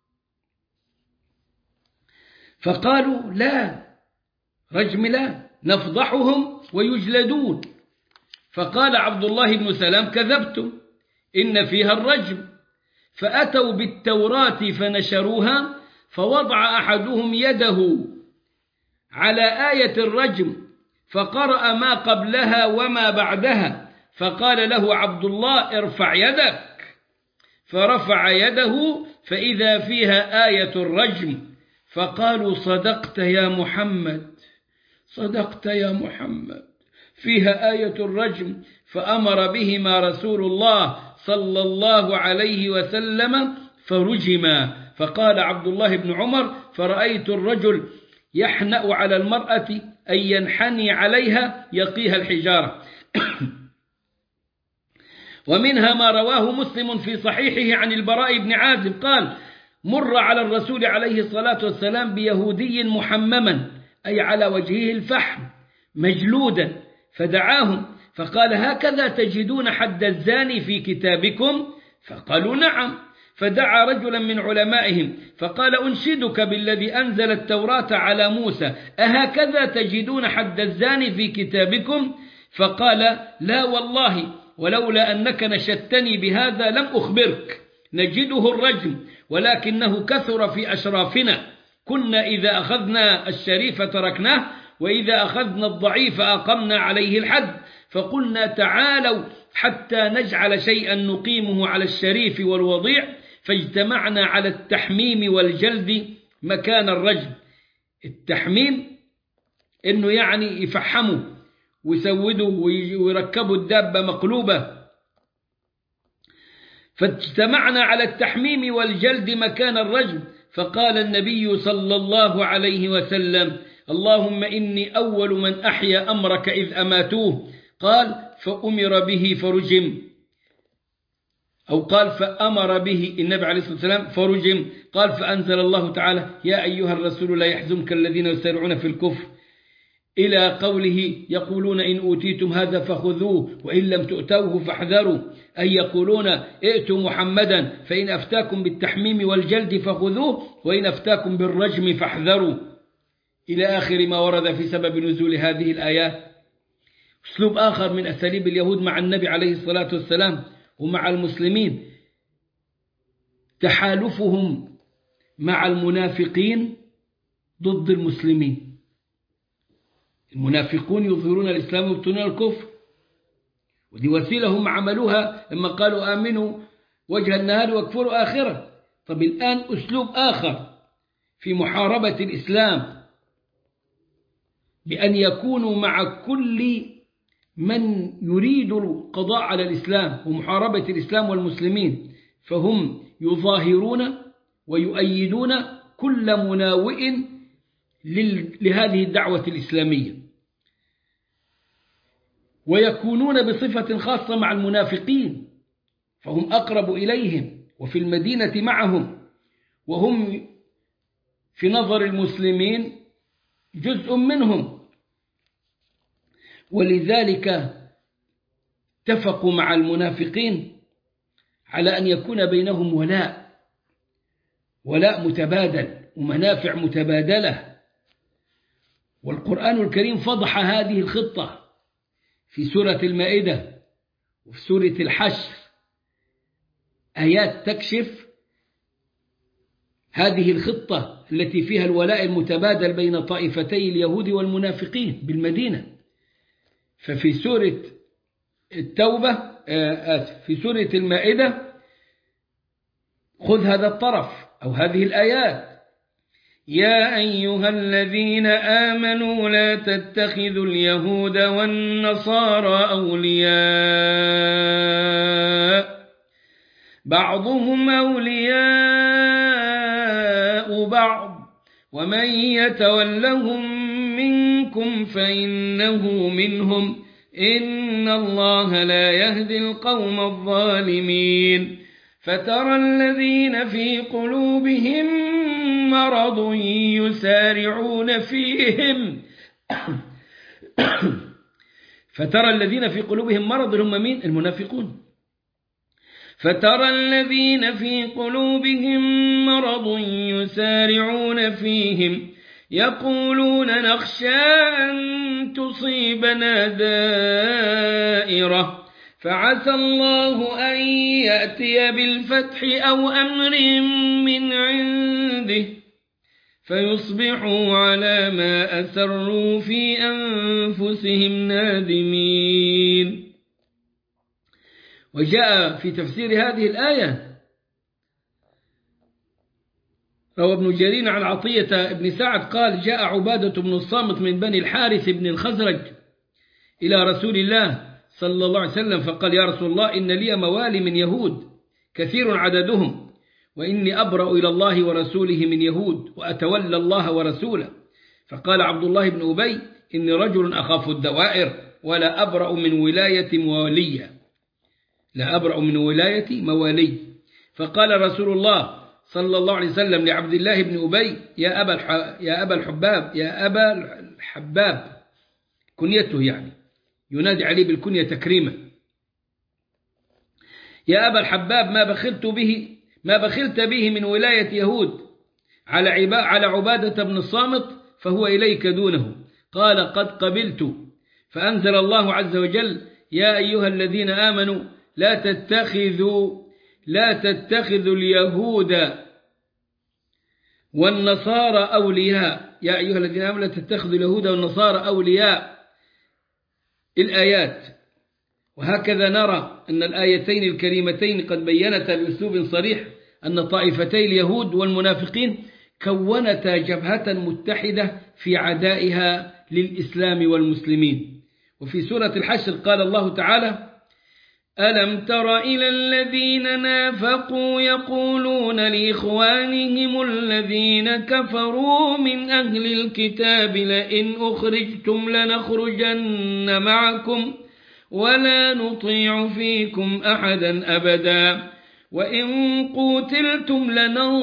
فقالوا: لا رجم لا، نفضحهم ويجلدون. فقال عبد الله بن سلام: كذبتم، إن فيها الرجم. فأتوا بالتوراة فنشروها، فوضع أحدهم يده على آية الرجم فقرأ ما قبلها وما بعدها، فقال له عبد الله: ارفع يدك. فرفع يده فإذا فيها آية الرجم، فقالوا: صدقت يا محمد، صدقت يا محمد، فيها آية الرجم. فأمر بهما رسول الله صلى الله عليه وسلم فرجما. فقال عبد الله بن عمر: فرأيت الرجل يحنأ على المرأة أي ينحني عليها يقيها الحجارة. ومنها ما رواه مسلم في صحيحه عن البراء بن عازب قال: مر على الرسول عليه الصلاة والسلام بيهودي محمما أي على وجهه الفحم مجلودا، فدعاهم فقال: هكذا تجدون حد الزاني في كتابكم؟ فقالوا: نعم. فدعا رجلا من علمائهم فقال: أنشدك بالذي أنزل التوراة على موسى، أهكذا تجدون حد الزاني في كتابكم؟ فقال: لا والله، ولولا أنك نشدتني بهذا لم أخبرك. نجده الرجم، ولكنه كثر في أشرافنا، كنا إذا أخذنا الشريف تركناه، وإذا أخذنا الضعيف أقمنا عليه الحد. فقلنا: تعالوا حتى نجعل شيئا نقيمه على الشريف والوضيع، فاجتمعنا على التحميم والجلد مكان الرجم. التحميم إنه يعني يفحموا ويسودوا ويركبوا الدابة مقلوبة. فاجتمعنا على التحميم والجلد مكان الرجم. فقال النبي صلى الله عليه وسلم: اللهم إني أول من أحيا أمرك إذ أماتوه. قال: فأمر به فرجم، أو قال: فأمر به النبي عليه الصلاة والسلام فرجم. قال: فأنزل الله تعالى: يا أيها الرسول لا يحزنك الذين يسارعون في الكفر، إلى قوله: يقولون إن أوتيتم هذا فخذوه وإن لم تؤتوه فاحذروا، أي يقولون: ائتوا محمدا فإن أفتاكم بالتحميم والجلد فخذوه وإن أفتاكم بالرجم فاحذروا، إلى آخر ما ورد في سبب نزول هذه الآيات. أسلوب آخر من أساليب اليهود مع النبي عليه الصلاة والسلام ومع المسلمين تحالفهم مع المنافقين ضد المسلمين. المنافقون يظهرون الإسلام ويبطنون الكفر، ودي وسيلة هم عملوها لما قالوا آمنوا وجه النهار واكفروا آخره. طب الآن أسلوب آخر في محاربة الإسلام، بأن يكونوا مع كل من يريد القضاء على الإسلام ومحاربة الإسلام والمسلمين، فهم يظاهرون ويؤيدون كل مناوئ لهذه الدعوة الإسلامية، ويكونون بصفة خاصة مع المنافقين، فهم أقرب إليهم وفي المدينة معهم، وهم في نظر المسلمين جزء منهم. ولذلك اتفقوا مع المنافقين على أن يكون بينهم ولاء ولاء متبادل ومنافع متبادلة. والقرآن الكريم فضح هذه الخطة في سورة المائدة وفي سورة الحشر، آيات تكشف هذه الخطة التي فيها الولاء المتبادل بين طائفتي اليهود والمنافقين بالمدينة. ففي سورة التوبة آسف في سورة المائدة خذ هذا الطرف أو هذه الآيات: يا أيها الذين آمنوا لا تتخذوا اليهود والنصارى أولياء بعضهم أولياء بعض ومن يتولهم منكم فإنه منهم إن الله لا يهدي القوم الظالمين. فترى الذين في قلوبهم مرض يسارعون فيهم فترى الذين في قلوبهم مرض هم مين؟ المنافقون. فترى الذين في قلوبهم مرض يسارعون فيهم يقولون نخشى أن تصيبنا دائرة فعسى الله أن يأتي بالفتح أو أمر من عنده فيصبحوا على ما أسروا في أنفسهم نادمين. وجاء في تفسير هذه الآية روى ابن جرير عن عطية بن سعد قال: جاء عبادة بن الصامت من بني الحارث بن الخزرج إلى رسول الله صلى الله عليه وسلم فقال: يا رسول الله، إن لي موالي من يهود كثير عددهم، وإني أبرأ إلى الله ورسوله من يهود وأتولى الله ورسوله. فقال عبد الله بن أبي: إني رجل أخاف الدوائر ولا أبرأ من ولاية موالية لا أبرأ من ولاية موالي. فقال رسول الله صلى الله عليه وسلم لعبد الله بن أبي: يا أبا يا أبا الحباب يا أبا الحباب، كنيته يعني ينادي عليه بالكنية تكريما: يا أبا الحباب، ما بخلت به ما بخلت به من ولاية يهود على على عبادة بن الصامت، فهو إليك دونه. قال: قد قبلت. فأنزل الله عز وجل: يا أيها الذين آمنوا لا تتخذوا لا تتخذوا اليهود والنصارى أولياء يا أيها الذين آمنوا لا تتخذوا اليهود والنصارى أولياء. الآيات. وهكذا نرى أن الآيتين الكريمتين قد بيّنتا بأسلوب صريح أن طائفتي اليهود والمنافقين كونتا جبهة متحدة في عدائها للإسلام والمسلمين. وفي سورة الحشر قال الله تعالى: ألم تر إلى الذين نافقوا يقولون لإخوانهم الذين كفروا من أهل الكتاب لئن أخرجتم لنخرجن معكم ولا نطيع فيكم أحدا أبدا وإن قوتلتم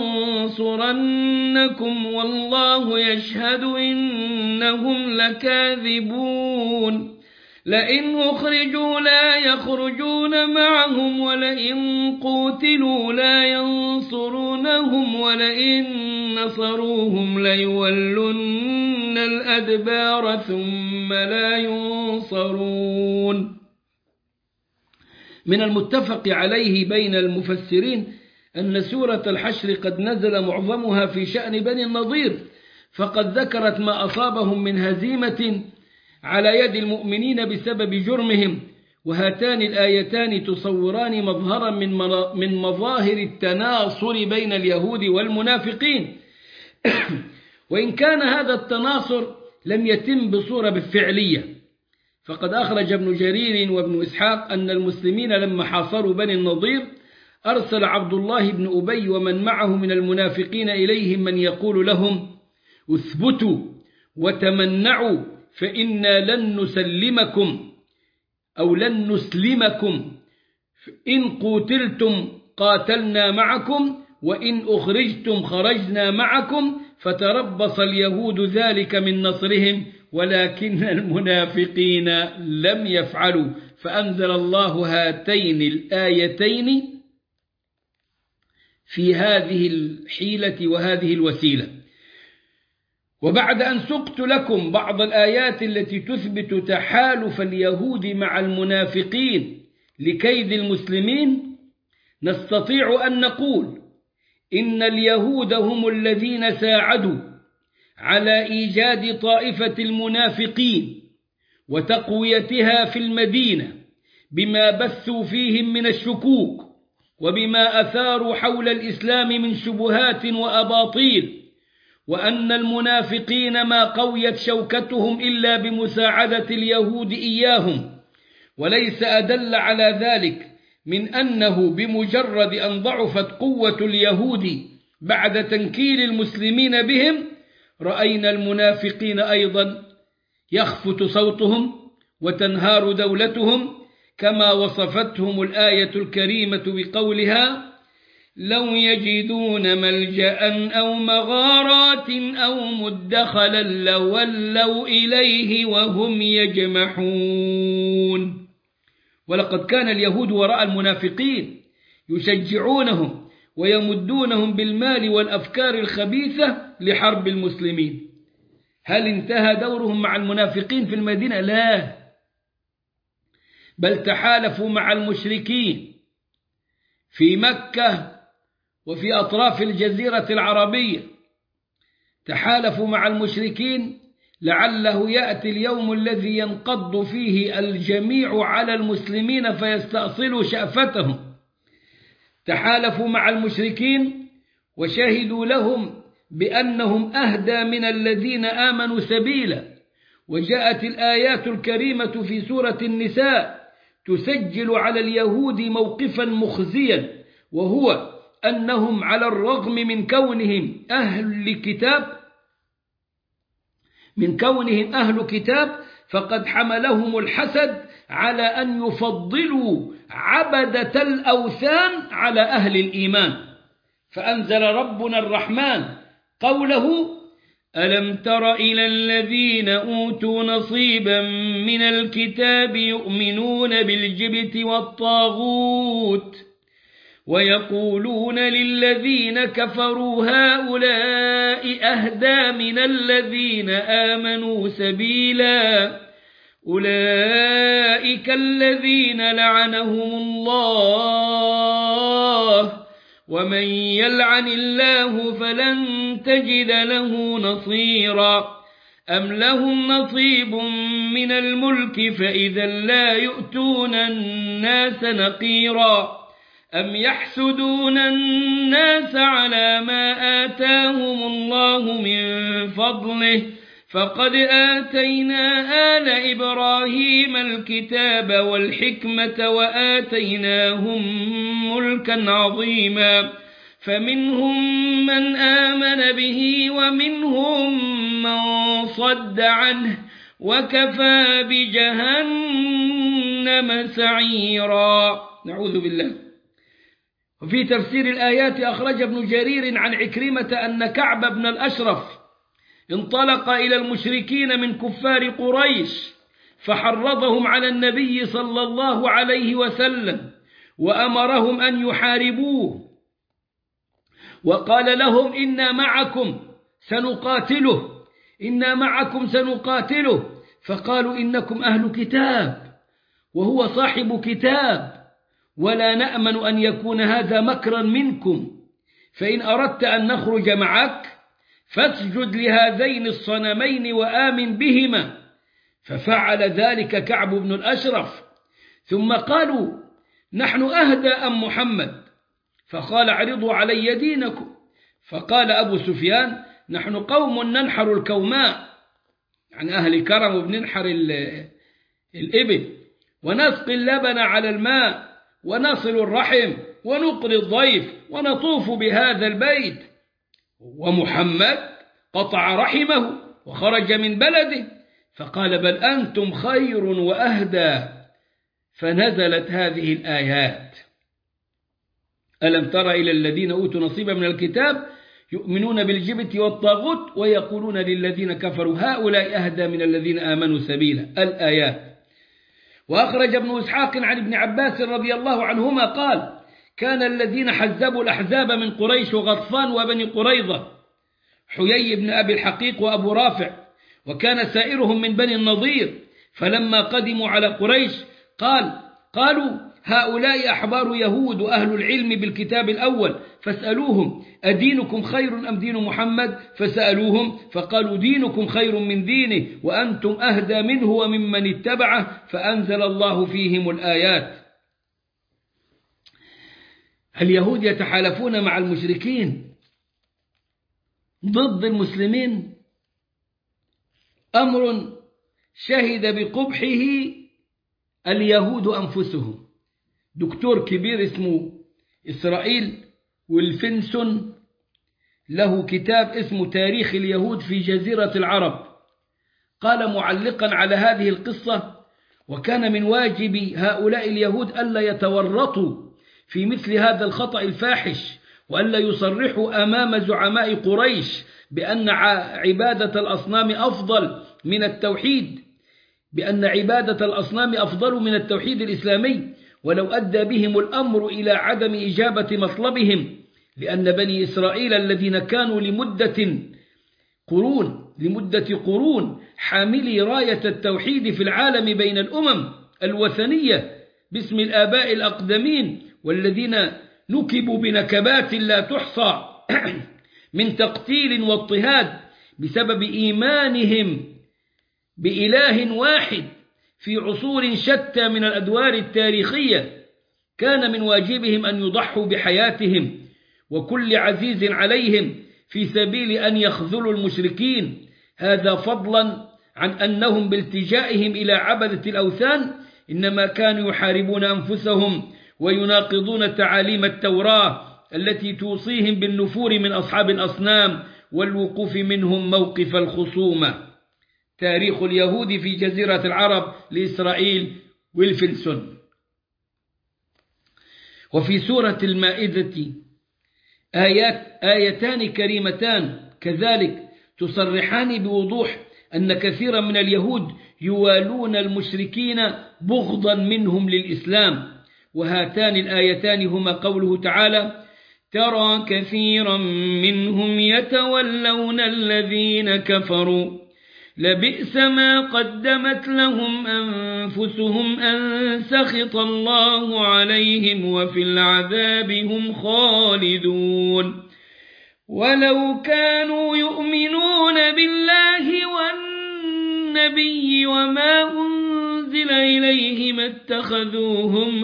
لننصرنكم والله يشهد إنهم لكاذبون لئن أخرجوا لا يخرجون معهم ولئن قوتلوا لا ينصرونهم ولئن نصروهم ليولن الأدبار ثم لا ينصرون. من المتفق عليه بين المفسرين أن سورة الحشر قد نزل معظمها في شأن بني النضير، فقد ذكرت ما أصابهم من هزيمة على يد المؤمنين بسبب جرمهم. وهاتان الآيتان تصوران مظهرا من مظاهر التناصر بين اليهود والمنافقين وإن كان هذا التناصر لم يتم بصورة بالفعلية، فقد أخرج ابن جرير وابن إسحاق أن المسلمين لما حاصروا بني النضير أرسل عبد الله بن أبي ومن معه من المنافقين إليهم من يقول لهم: اثبتوا وتمنعوا فإنا لن نسلمكم أو لن نسلمكم، إن قوتلتم قاتلنا معكم وإن أخرجتم خرجنا معكم. فتربص اليهود ذلك من نصرهم ولكن المنافقين لم يفعلوا، فأنزل الله هاتين الآيتين في هذه الحيلة وهذه الوسيلة. وبعد أن سقت لكم بعض الآيات التي تثبت تحالف اليهود مع المنافقين لكيد المسلمين، نستطيع أن نقول إن اليهود هم الذين ساعدوا على إيجاد طائفة المنافقين وتقويتها في المدينة بما بثوا فيهم من الشكوك وبما أثاروا حول الإسلام من شبهات وأباطيل، وأن المنافقين ما قويت شوكتهم إلا بمساعدة اليهود إياهم، وليس أدل على ذلك من أنه بمجرد أن ضعفت قوة اليهود بعد تنكيل المسلمين بهم رأينا المنافقين أيضا يخفت صوتهم وتنهار دولتهم، كما وصفتهم الآية الكريمة بقولها: لو يجدون ملجأ أو مغارات أو مدخلا لولوا إليه وهم يجمحون. ولقد كان اليهود وراء المنافقين يشجعونهم ويمدونهم بالمال والأفكار الخبيثة لحرب المسلمين. هل انتهى دورهم مع المنافقين في المدينة؟ لا، بل تحالفوا مع المشركين في مكة وفي أطراف الجزيرة العربية، تحالفوا مع المشركين لعله يأتي اليوم الذي ينقض فيه الجميع على المسلمين فيستأصلوا شأفتهم. تحالفوا مع المشركين وشهدوا لهم بأنهم أهدى من الذين آمنوا سبيلا، وجاءت الآيات الكريمة في سورة النساء تسجل على اليهود موقفا مخزيا، وهو أنهم على الرغم من كونهم أهل كتاب من كونهم أهل كتاب فقد حملهم الحسد على أن يفضلوا عبدة الأوثان على أهل الإيمان، فأنزل ربنا الرحمن قوله: ألم تر إلى الذين أوتوا نصيبا من الكتاب يؤمنون بالجبت والطاغوت ويقولون للذين كفروا هؤلاء أهدى من الذين آمنوا سبيلا أولئك الذين لعنهم الله ومن يلعن الله فلن تجد له نصيرا أم لهم نصيب من الملك فإذا لا يؤتون الناس نقيرا أم يحسدون الناس على ما آتاهم الله من فضله فقد آتينا آل إبراهيم الكتاب والحكمة وآتيناهم ملكا عظيما فمنهم من آمن به ومنهم من صد عنه وكفى بجهنم سعيرا. نعوذ بالله. وفي تفسير الآيات أخرج ابن جرير عن عكرمة أن كعب بن الأشرف انطلق إلى المشركين من كفار قريش فحرضهم على النبي صلى الله عليه وسلم وأمرهم أن يحاربوه، وقال لهم: إنا معكم سنقاتله إنا معكم سنقاتله فقالوا: إنكم أهل كتاب وهو صاحب كتاب ولا نأمن أن يكون هذا مكرا منكم، فإن أردت أن نخرج معك فاسجد لهذين الصنمين وآمن بهما. ففعل ذلك كعب بن الأشرف، ثم قالوا: نحن أهدى أم محمد؟ فقال: اعرضوا علي دينكم. فقال أبو سفيان: نحن قوم ننحر الكوماء، يعني أهل كرم، وبننحر الإبل ونسقي اللبن على الماء ونصل الرحم ونقري الضيف ونطوف بهذا البيت، ومحمد قطع رحمه وخرج من بلده. فقال: بل أنتم خير وأهدى. فنزلت هذه الآيات: ألم تر إلى الذين أوتوا نصيبا من الكتاب يؤمنون بالجبت والطاغوت ويقولون للذين كفروا هؤلاء أهدى من الذين آمنوا سبيلا. الآيات. وأخرج ابن إسحاق عن ابن عباس رضي الله عنهما قال: كان الذين حزبوا الأحزاب من قريش وغطفان وبني قريظة حيي بن أبي الحقيق وأبو رافع، وكان سائرهم من بني النضير، فلما قدموا على قريش قال قالوا: هؤلاء أحبار يهود وأهل العلم بالكتاب الأول فاسألوهم أدينكم خير أم دين محمد؟ فسألوهم فقالوا دينكم خير من دينه وأنتم أهدى منه وممن اتبعه، فأنزل الله فيهم الآيات. اليهود يتحالفون مع المشركين ضد المسلمين، أمر شهد بقبحه اليهود أنفسهم. دكتور كبير اسمه إسرائيل ويلفنسون له كتاب اسمه تاريخ اليهود في جزيرة العرب، قال معلقا على هذه القصة: وكان من واجب هؤلاء اليهود ألا يتورطوا في مثل هذا الخطأ الفاحش، وألا يصرحوا أمام زعماء قريش بأن عبادة الأصنام أفضل من التوحيد بأن عبادة الأصنام أفضل من التوحيد الإسلامي، ولو أدى بهم الأمر إلى عدم إجابة مطلبهم، لأن بني إسرائيل الذين كانوا لمدة قرون لمدة قرون حاملي راية التوحيد في العالم بين الأمم الوثنية باسم الآباء الأقدمين، والذين نكبوا بنكبات لا تحصى من تقتيل واضطهاد بسبب إيمانهم بإله واحد في عصور شتى من الأدوار التاريخية، كان من واجبهم أن يضحوا بحياتهم وكل عزيز عليهم في سبيل أن يخذلوا المشركين، هذا فضلا عن أنهم بالتجائهم إلى عبدة الأوثان إنما كانوا يحاربون أنفسهم ويناقضون تعاليم التوراة التي توصيهم بالنفور من أصحاب الأصنام والوقوف منهم موقف الخصومة. تاريخ اليهود في جزيرة العرب لإسرائيل ويلفنسون. وفي سورة المائدة آيات آيتان كريمتان كذلك تصرحان بوضوح أن كثيرا من اليهود يوالون المشركين بغضا منهم للإسلام، وهاتان الآيتان هما قوله تعالى: ترى كثيرا منهم يتولون الذين كفروا لبئس ما قدمت لهم أنفسهم أن سخط الله عليهم وفي العذاب هم خالدون ولو كانوا يؤمنون بالله والنبي وما أنزل إليه ما اتخذوهم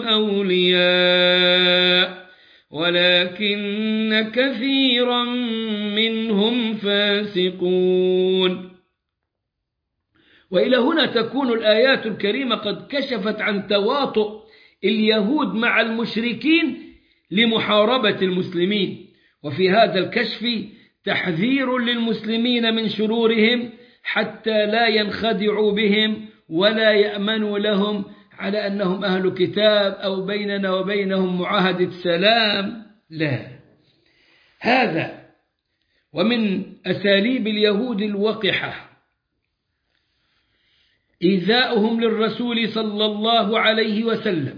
أولياء ولكن كثيرا منهم فاسقون. وإلى هنا تكون الآيات الكريمة قد كشفت عن تواطؤ اليهود مع المشركين لمحاربة المسلمين، وفي هذا الكشف تحذير للمسلمين من شرورهم حتى لا ينخدعوا بهم ولا يأمنوا لهم على أنهم أهل كتاب أو بيننا وبينهم معاهدة سلام، لا. هذا ومن أساليب اليهود الوقحة إيذاؤهم للرسول صلى الله عليه وسلم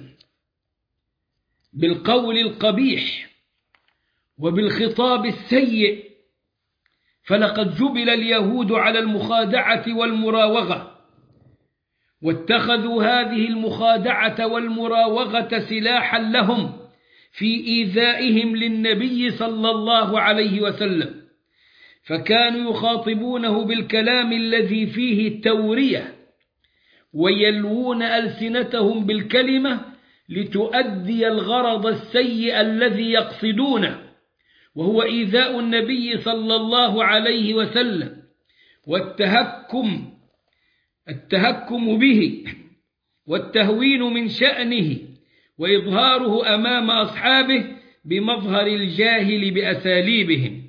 بالقول القبيح وبالخطاب السيء، فلقد جبل اليهود على المخادعة والمراوغة، واتخذوا هذه المخادعة والمراوغة سلاحا لهم في إيذائهم للنبي صلى الله عليه وسلم، فكانوا يخاطبونه بالكلام الذي فيه التورية ويلوون ألسنتهم بالكلمة لتؤدي الغرض السيء الذي يقصدونه، وهو إيذاء النبي صلى الله عليه وسلم والتهكم التهكم به والتهوين من شأنه وإظهاره أمام أصحابه بمظهر الجاهل بأساليبهم.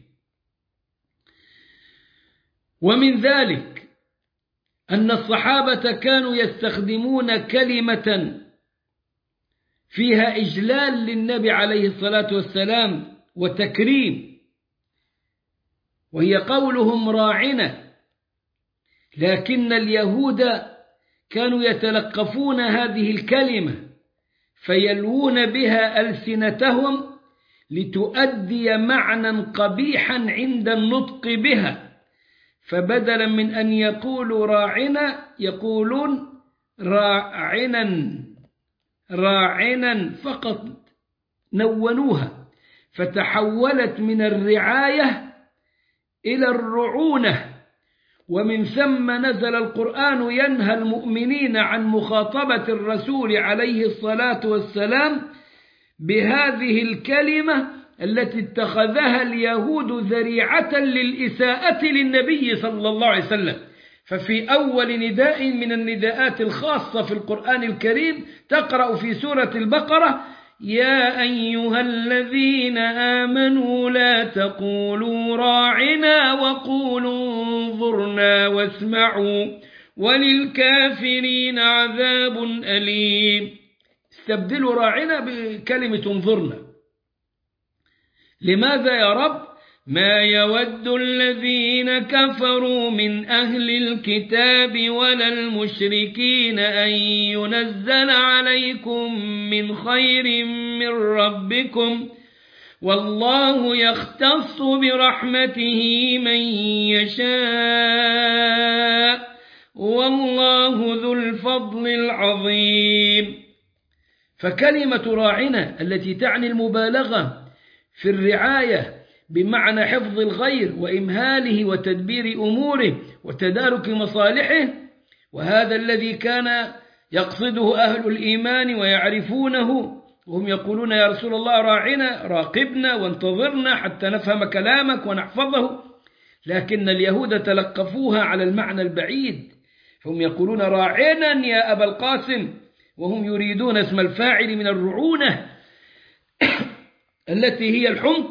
ومن ذلك أن الصحابة كانوا يستخدمون كلمة فيها إجلال للنبي عليه الصلاة والسلام وتكريم، وهي قولهم راعنا، لكن اليهود كانوا يتلقفون هذه الكلمة فيلوون بها ألسنتهم لتؤدي معنى قبيحا عند النطق بها، فبدلا من أن يقولوا راعنا يقولون راعنا راعنا فقط نونوها، فتحولت من الرعاية إلى الرعونة، ومن ثم نزل القرآن ينهى المؤمنين عن مخاطبة الرسول عليه الصلاة والسلام بهذه الكلمة التي اتخذها اليهود ذريعة للإساءة للنبي صلى الله عليه وسلم. ففي أول نداء من النداءات الخاصة في القرآن الكريم تقرأ في سورة البقرة: يا أيها الذين آمنوا لا تقولوا راعنا وقولوا انظرنا واسمعوا وللكافرين عذاب أليم. استبدلوا راعنا بكلمة انظرنا. لماذا يا رب؟ ما يود الذين كفروا من أهل الكتاب ولا المشركين أن ينزل عليكم من خير من ربكم، والله يختص برحمته من يشاء، والله ذو الفضل العظيم. فكلمة راعنا التي تعني المبالغة في الرعاية بمعنى حفظ الغير وإمهاله وتدبير أموره وتدارك مصالحه، وهذا الذي كان يقصده أهل الإيمان ويعرفونه، وهم يقولون يا رسول الله راعنا، راقبنا وانتظرنا حتى نفهم كلامك ونحفظه. لكن اليهود تلقفوها على المعنى البعيد، فهم يقولون راعنا يا أبا القاسم، وهم يريدون اسم الفاعل من الرعونة التي هي الحمق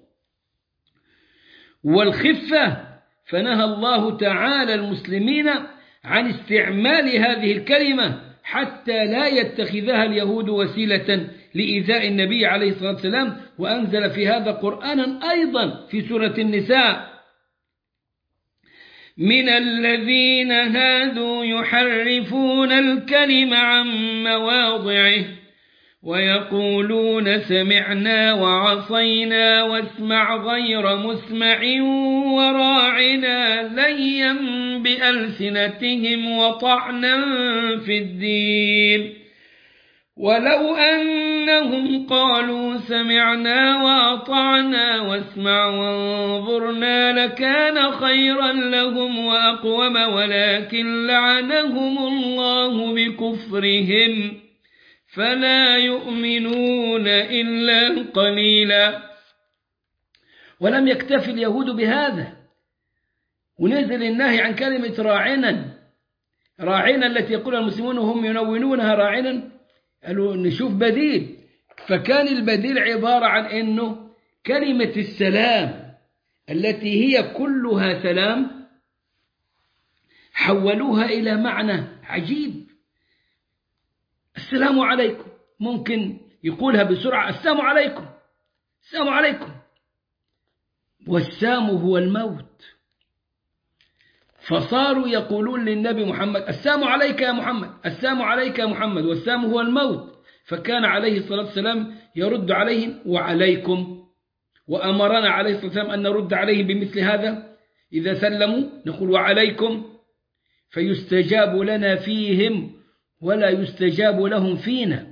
والخفة. فنهى الله تعالى المسلمين عن استعمال هذه الكلمة حتى لا يتخذها اليهود وسيلة لإيذاء النبي عليه الصلاة والسلام. وأنزل في هذا قرآنا أيضا في سورة النساء: من الذين هادوا يحرفون الكلم عن مواضعه ويقولون سمعنا وعصينا واسمع غير مسمع وراعنا ليا بألسنتهم وطعنا في الدين، ولو أنهم قالوا سمعنا وأطعنا واسمع وانظرنا لكان خيرا لهم وأقوم، ولكن لعنهم الله بكفرهم فلا يؤمنون إلا قليلا. ولم يكتفي اليهود بهذا، ونزل النهي عن كلمة راعنا. راعنا التي يقول المسلمون وهم ينونونها راعنا، قالوا نشوف بديل. فكان البديل عبارة عن أنه كلمة السلام التي هي كلها سلام حولوها إلى معنى عجيب. السلام عليكم، ممكن يقولها بسرعة السلام عليكم السلام عليكم، والسام هو الموت. فصاروا يقولون للنبي محمد السلام عليك يا محمد السلام عليك يا محمد، والسام هو الموت. فكان عليه الصلاة والسلام يرد عليهم وعليكم، وأمرنا عليه الصلاة والسلام أن نرد عليهم بمثل هذا. إذا سلموا نقول وعليكم، فيستجاب لنا فيهم ولا يستجاب لهم فينا.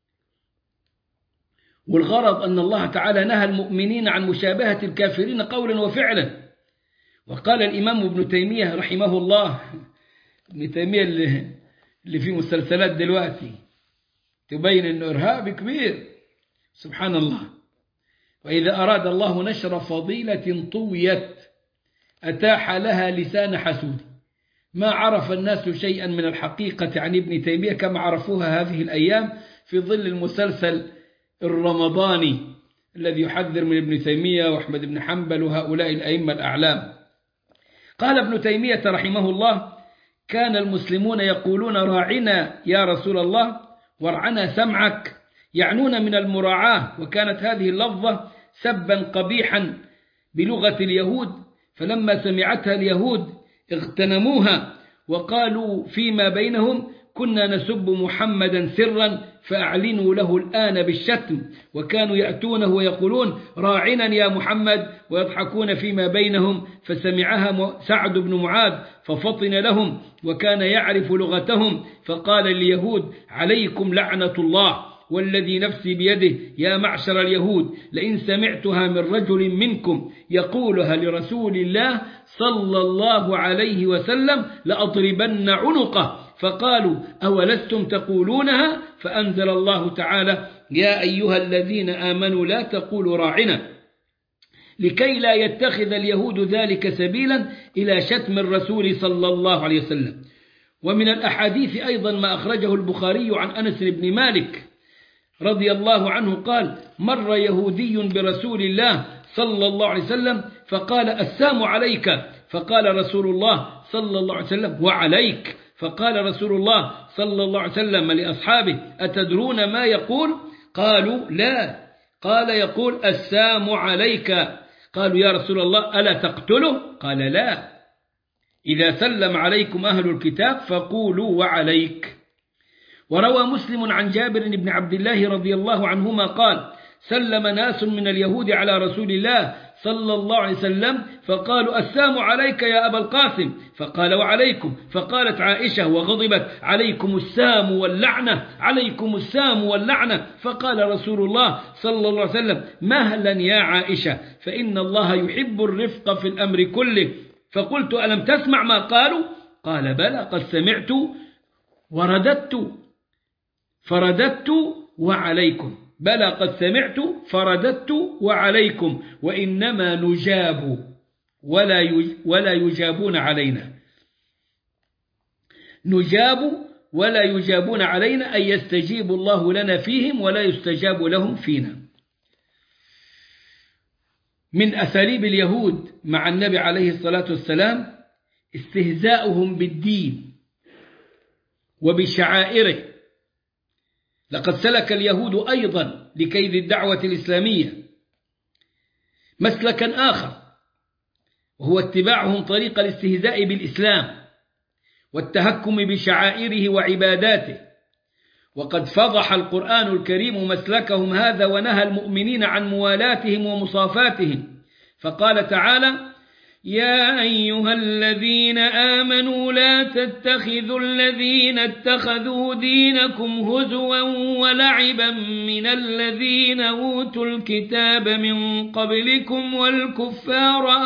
والغرض أن الله تعالى نهى المؤمنين عن مشابهة الكافرين قولا وفعلا. وقال الإمام ابن تيمية رحمه الله، ابن تيمية اللي في مسلسلات دلوقتي تبين أنه إرهاب كبير، سبحان الله. وإذا أراد الله نشر فضيلة طويت أتاح لها لسان حسود. ما عرف الناس شيئا من الحقيقة عن ابن تيمية كما عرفوها هذه الأيام في ظل المسلسل الرمضاني الذي يحذر من ابن تيمية وأحمد بن حنبل وهؤلاء الأئمة الأعلام. قال ابن تيمية رحمه الله: كان المسلمون يقولون راعنا يا رسول الله وارعنا سمعك، يعنون من المراعاة. وكانت هذه اللفظة سبا قبيحا بلغة اليهود، فلما سمعتها اليهود اغتنموها وقالوا فيما بينهم: كنا نسب محمدا سرا فأعلنوا له الآن بالشتم، وكانوا يأتونه ويقولون راعنا يا محمد ويضحكون فيما بينهم. فسمعها سعد بن معاذ ففطن لهم وكان يعرف لغتهم، فقال لليهود عليكم لعنة الله والذي نفسي بيده يا معشر اليهود لئن سمعتها من رجل منكم يقولها لرسول الله صلى الله عليه وسلم لأضربن عنقه. فقالوا أولستم تقولونها؟ فأنزل الله تعالى يا أيها الذين آمنوا لا تقولوا راعنا، لكي لا يتخذ اليهود ذلك سبيلا إلى شتم الرسول صلى الله عليه وسلم. ومن الأحاديث أيضا ما أخرجه البخاري عن أنس بن مالك رضي الله عنه قال مر يهودي برسول الله صلى الله عليه وسلم فقال السلام عليك، فقال رسول الله صلى الله عليه وسلم وعليك، فقال رسول الله صلى الله عليه وسلم لأصحابه أتدرون ما يقول؟ قالوا لا، قال يقول السلام عليك. قالوا يا رسول الله ألا تقتله؟ قال لا، إذا سلم عليكم أهل الكتاب فقولوا وعليك. وروى مسلم عن جابر بن عبد الله رضي الله عنهما قال سلم ناس من اليهود على رسول الله صلى الله عليه وسلم فقالوا السلام عليك يا أبا القاسم، فقال وعليكم، فقالت عائشة وغضبت عليكم السام واللعنة، عليكم السام واللعنة. فقال رسول الله صلى الله عليه وسلم مهلا يا عائشة فإن الله يحب الرفق في الأمر كله. فقلت ألم تسمع ما قالوا؟ قال بلى قد سمعت ورددت فرددت وعليكم، بلى قد سمعت فرددت وعليكم، وإنما نجاب ولا ولا يجابون علينا، نجاب ولا يجابون علينا أي يستجيب الله لنا فيهم ولا يستجاب لهم فينا. من أساليب اليهود مع النبي عليه الصلاة والسلام استهزاؤهم بالدين وبشعائره. لقد سلك اليهود أيضا لكيد الدعوة الإسلامية مسلكا آخر، وهو اتباعهم طريق الاستهزاء بالإسلام والتهكم بشعائره وعباداته. وقد فضح القرآن الكريم مسلكهم هذا ونهى المؤمنين عن موالاتهم ومصافاتهم، فقال تعالى يا أيها الذين آمنوا لا تتخذوا الذين اتخذوا دينكم هزوا ولعبا من الذين أوتوا الكتاب من قبلكم والكفار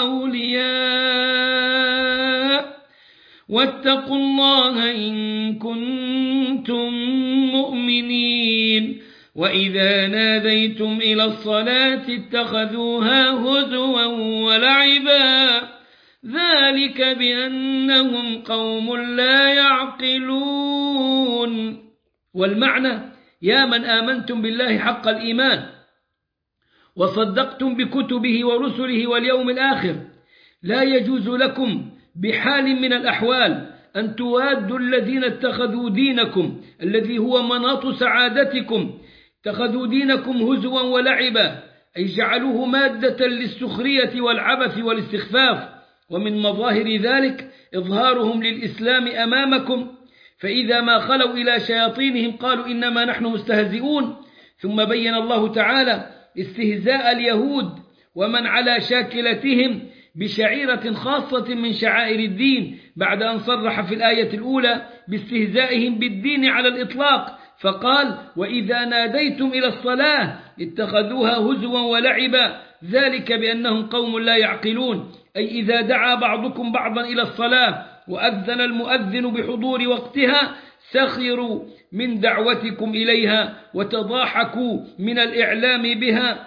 أولياء واتقوا الله إن كنتم مؤمنين. وإذا ناديتم إلى الصلاة اتخذوها هزوا ولعبا ذلك بأنهم قوم لا يعقلون. والمعنى يا من آمنتم بالله حق الإيمان وصدقتم بكتبه ورسله واليوم الآخر، لا يجوز لكم بحال من الأحوال أن توادوا الذين اتخذوا دينكم الذي هو مناط سعادتكم، اتخذوا دينكم هزوا ولعبا أي جعلوه مادة للسخرية والعبث والاستخفاف. ومن مظاهر ذلك إظهارهم للإسلام أمامكم، فإذا ما خلوا إلى شياطينهم قالوا إنما نحن مستهزئون. ثم بين الله تعالى استهزاء اليهود ومن على شاكلتهم بشعيرة خاصة من شعائر الدين، بعد أن صرح في الآية الأولى باستهزائهم بالدين على الإطلاق، فقال وإذا ناديتم إلى الصلاة اتخذوها هزوا ولعبا ذلك بأنهم قوم لا يعقلون، أي إذا دعا بعضكم بعضا إلى الصلاة وأذن المؤذن بحضور وقتها سخروا من دعوتكم إليها وتضاحكوا من الإعلام بها.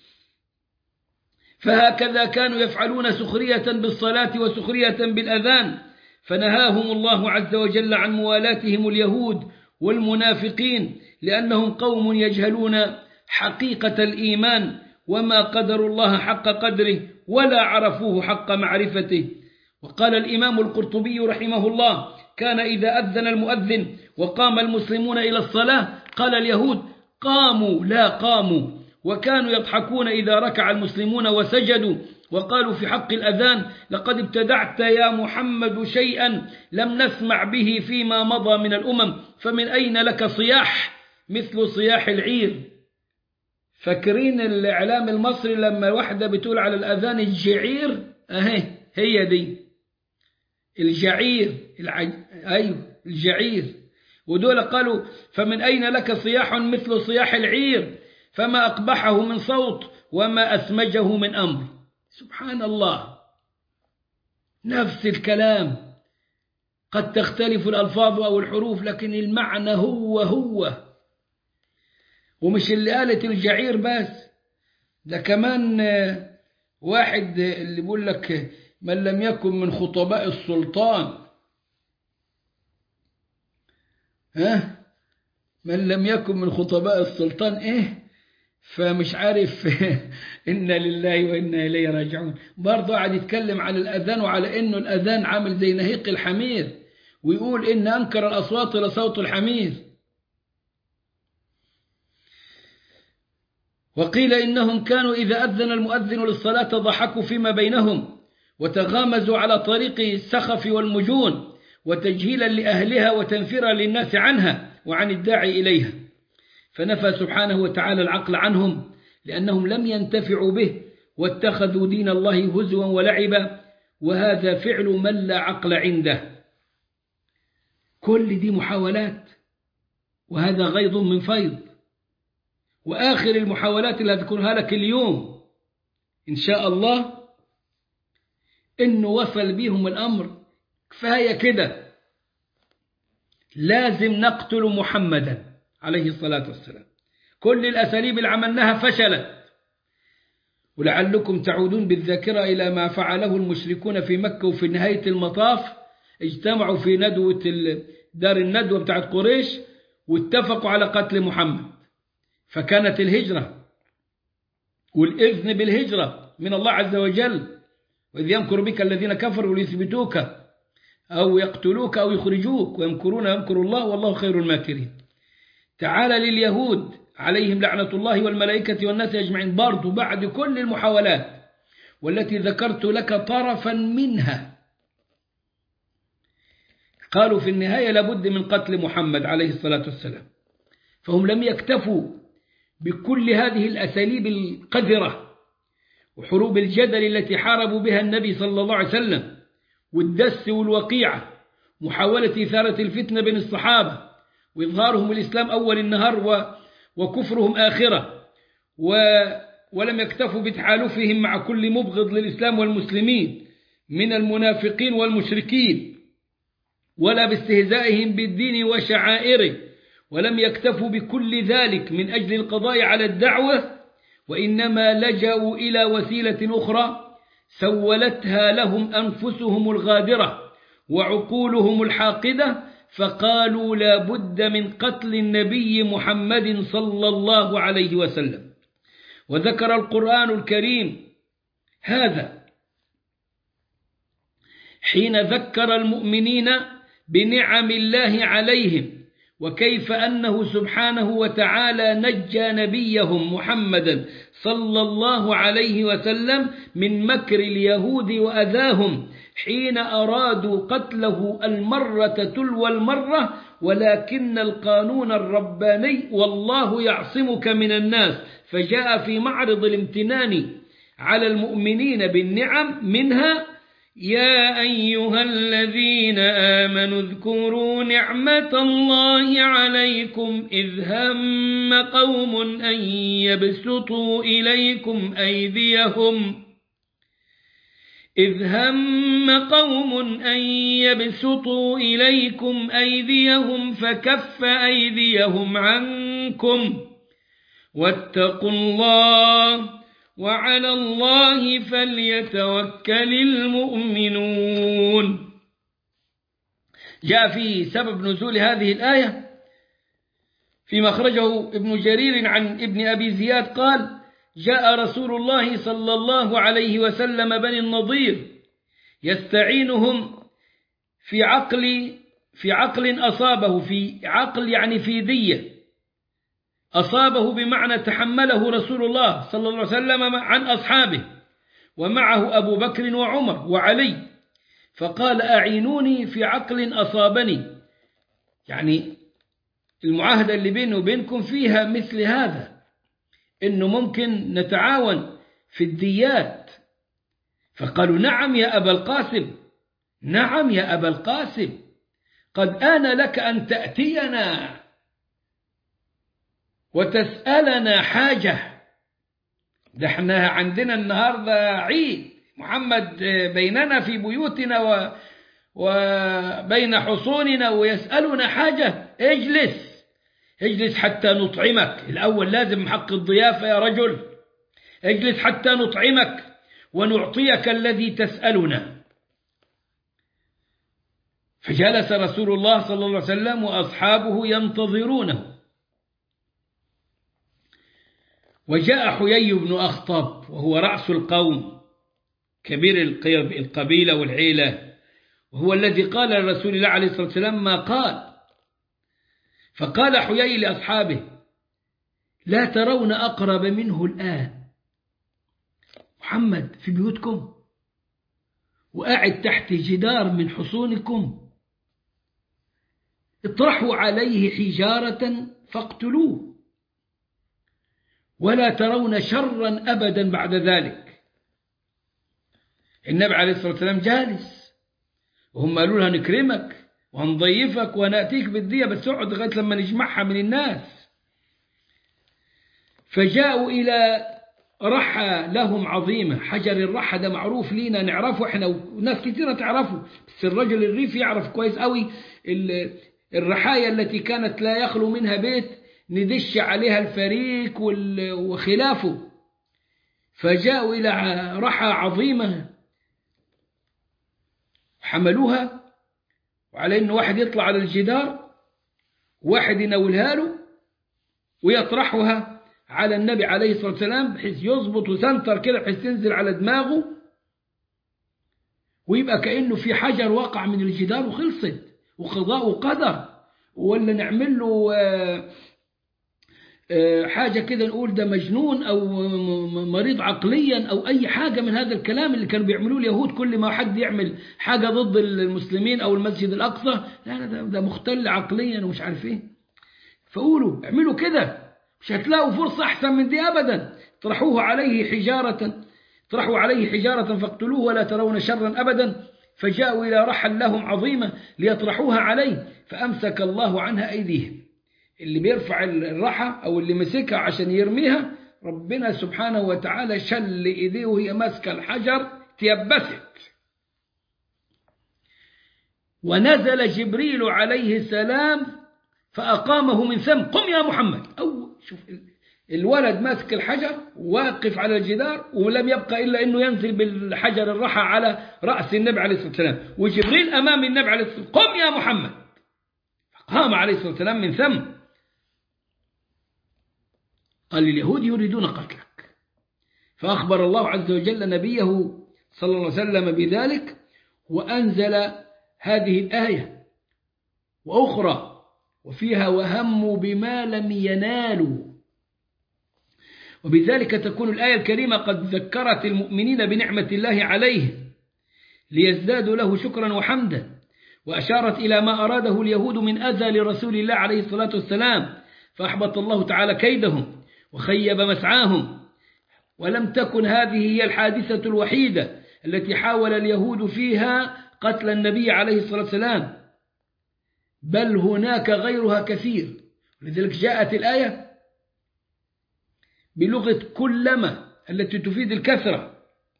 فهكذا كانوا يفعلون سخرية بالصلاة وسخرية بالأذان، فنهاهم الله عز وجل عن موالاتهم اليهود والمنافقين لأنهم قوم يجهلون حقيقة الإيمان وما قدر الله حق قدره ولا عرفوه حق معرفته. وقال الإمام القرطبي رحمه الله كان إذا أذن المؤذن وقام المسلمون إلى الصلاة قال اليهود قاموا لا قاموا، وكانوا يضحكون إذا ركع المسلمون وسجدوا. وقالوا في حق الأذان لقد ابتدعت يا محمد شيئا لم نسمع به فيما مضى من الأمم، فمن أين لك صياح؟ مثل صياح العير. فاكرين الإعلام المصري لما واحدة بتقول على الأذان الجعير؟ أهي هي دي الجعير. العج... أيوه الجعير. ودول قالوا فمن أين لك صياح مثل صياح العير فما أقبحه من صوت وما أسمجه من أمر. سبحان الله، نفس الكلام، قد تختلف الألفاظ أو الحروف لكن المعنى هو هو. ومش اللي قالت الجعير بس، ده كمان واحد اللي بيقول لك من لم يكن من خطباء السلطان، ها من لم يكن من خطباء السلطان ايه، فمش عارف إنا لله وإنا إليه راجعون. برضه قاعد يتكلم على الأذان وعلى إنه الأذان عامل زي نهيق الحمير، ويقول إن أنكر الأصوات لصوت الحمير. وقيل إنهم كانوا إذا أذن المؤذن للصلاة ضحكوا فيما بينهم وتغامزوا على طريق السخف والمجون وتجهيلا لأهلها وتنفيرا للناس عنها وعن الداعي إليها، فنفى سبحانه وتعالى العقل عنهم لأنهم لم ينتفعوا به واتخذوا دين الله هزوا ولعبا، وهذا فعل من لا عقل عنده. كل دي محاولات، وهذا غيض من فيض. وآخر المحاولات اللي أذكرها لك اليوم إن شاء الله إنه وصل بهم الأمر كفاية كده، لازم نقتل محمدا عليه الصلاة والسلام. كل الأساليب اللي عملناها فشلت. ولعلكم تعودون بالذاكرة إلى ما فعله المشركون في مكة، وفي نهاية المطاف اجتمعوا في ندوة دار الندوة بتاعت قريش واتفقوا على قتل محمد. فكانت الهجرة والإذن بالهجرة من الله عز وجل، وإذ يمكر بك الذين كفروا ليثبتوك أو يقتلوك أو يخرجوك ويمكرون يمكر الله والله خير الماكرين. تعالى لليهود عليهم لعنة الله والملائكة والناس أجمعين، برضو بعد كل المحاولات والتي ذكرت لك طرفا منها، قالوا في النهاية لابد من قتل محمد عليه الصلاة والسلام. فهم لم يكتفوا بكل هذه الأساليب القذرة وحروب الجدل التي حاربوا بها النبي صلى الله عليه وسلم، والدس والوقيعة، محاولة إثارة الفتنة بين الصحابة وإظهارهم الإسلام أول النهار وكفرهم آخرة، ولم يكتفوا بتحالفهم مع كل مبغض للإسلام والمسلمين من المنافقين والمشركين، ولا باستهزائهم بالدين وشعائره، ولم يكتفوا بكل ذلك من أجل القضاء على الدعوة، وإنما لجأوا إلى وسيلة أخرى سولتها لهم أنفسهم الغادرة وعقولهم الحاقدة، فقالوا لا بد من قتل النبي محمد صلى الله عليه وسلم. وذكر القرآن الكريم هذا حين ذكر المؤمنين بنعم الله عليهم، وكيف أنه سبحانه وتعالى نجى نبيهم محمدا صلى الله عليه وسلم من مكر اليهود وأذاهم حين أرادوا قتله المرة تلو المرة، ولكن القانون الرباني والله يعصمك من الناس فجاء في معرض الامتنان على المؤمنين بالنعم، منها يا أيها الذين آمنوا اذكروا نعمة الله عليكم إذ هم قوم أن يبسطوا إليكم أيديهم إذ هم قوم أن يبسطوا إليكم أيديهم فكف أيديهم عنكم واتقوا الله وعلى الله فليتوكل المؤمنون. جاء في سبب نزول هذه الآية فيما أخرجه ابن جرير عن ابن أبي زياد قال جاء رسول الله صلى الله عليه وسلم بني النضير يستعينهم في عقل في عقل أصابه، في عقل يعني في دية أصابه بمعنى تحمله رسول الله صلى الله عليه وسلم عن أصحابه، ومعه أبو بكر وعمر وعلي، فقال أعينوني في عقل أصابني، يعني المعاهدة اللي بيني وبينكم فيها مثل هذا، إنه ممكن نتعاون في الديات. فقالوا نعم يا أبا القاسم، نعم يا أبا القاسم، قد آن لك أن تأتينا وتسألنا حاجة. ده احنا عندنا النهاردة عيد، محمد بيننا في بيوتنا و... وبين حصوننا ويسألنا حاجة. اجلس اجلس حتى نطعمك. الأول لازم حق الضيافة يا رجل. اجلس حتى نطعمك ونعطيك الذي تسألنا. فجلس رسول الله صلى الله عليه وسلم وأصحابه ينتظرونه. وجاء حيي بن أخطب وهو رأس القوم، كبير القبيلة والعيلة، وهو الذي قال لرسول الله عليه الصلاة والسلام ما قال. فقال حيي لأصحابه: لا ترون أقرب منه الآن؟ محمد في بيوتكم وقاعد تحت جدار من حصونكم، اطرحوا عليه حجارة فاقتلوه، ولا ترون شرا أبدا بعد ذلك. النبي عليه الصلاة والسلام جالس، وهم قالوا له هنكرمك وهنضيفك ونأتيك بالدية، بس اقعد لغاية لما نجمعها من الناس. فجاءوا إلى رحى لهم عظيمة. حجر الرحى ده معروف لينا، نعرفه احنا وناس كثيرة تعرفه، بس الرجل الريف يعرف كويس قوي الرحايا التي كانت لا يخلو منها بيت ندش عليها الفريك وخلافه. فجاءوا إلى رحى عظيمة حملوها، وعلى إنه واحد يطلع على الجدار واحد ينولها له ويطرحها على النبي عليه الصلاة والسلام، بحيث يضبط وسنتر كده بحيث تنزل على دماغه، ويبقى كأنه في حجر وقع من الجدار وخلصت وقضاء وقدر. ولا نعمل له حاجة كده نقول ده مجنون أو مريض عقليا أو أي حاجة من هذا الكلام اللي كانوا بيعملوه اليهود. كل ما حد يعمل حاجة ضد المسلمين أو المسجد الأقصى، لا لا ده, ده مختل عقليا ومش عارف إيه. فقولوا اعملوا كده، مش هتلاقوا فرصة أحسن من دي أبدا. طرحوه عليه حجارة طرحوا عليه حجارة فاقتلوه ولا ترون شرا أبدا. فجاءوا إلى رحل لهم عظيمة ليطرحوها عليه، فأمسك الله عنها أيديهم. اللي بيرفع الرحى أو اللي مسكها عشان يرميها، ربنا سبحانه وتعالى شل إيديه وهي ماسكة الحجر تيبست. ونزل جبريل عليه السلام فأقامه من ثم. قم يا محمد. أو شوف الولد ماسك الحجر واقف على الجدار، ولم يبقى إلا أنه ينزل بالحجر الرحى على رأس النبي عليه الصلاة والسلام، وجبريل أمام النبي عليه الصلاة والسلام: قم يا محمد. فقام عليه الصلاة والسلام من ثم. قال اليهود يريدون قتلك. فأخبر الله عز وجل نبيه صلى الله عليه وسلم بذلك، وأنزل هذه الآية وأخرى وفيها: وهموا بما لم ينالوا. وبذلك تكون الآية الكريمة قد ذكرت المؤمنين بنعمة الله عليهم ليزدادوا له شكرا وحمدا، وأشارت إلى ما أراده اليهود من أذى لرسول الله عليه الصلاة والسلام، فأحبط الله تعالى كيدهم وخيب مسعاهم. ولم تكن هذه هي الحادثة الوحيدة التي حاول اليهود فيها قتل النبي عليه الصلاة والسلام، بل هناك غيرها كثير. ولذلك جاءت الآية بلغة كلما التي تفيد الكثرة.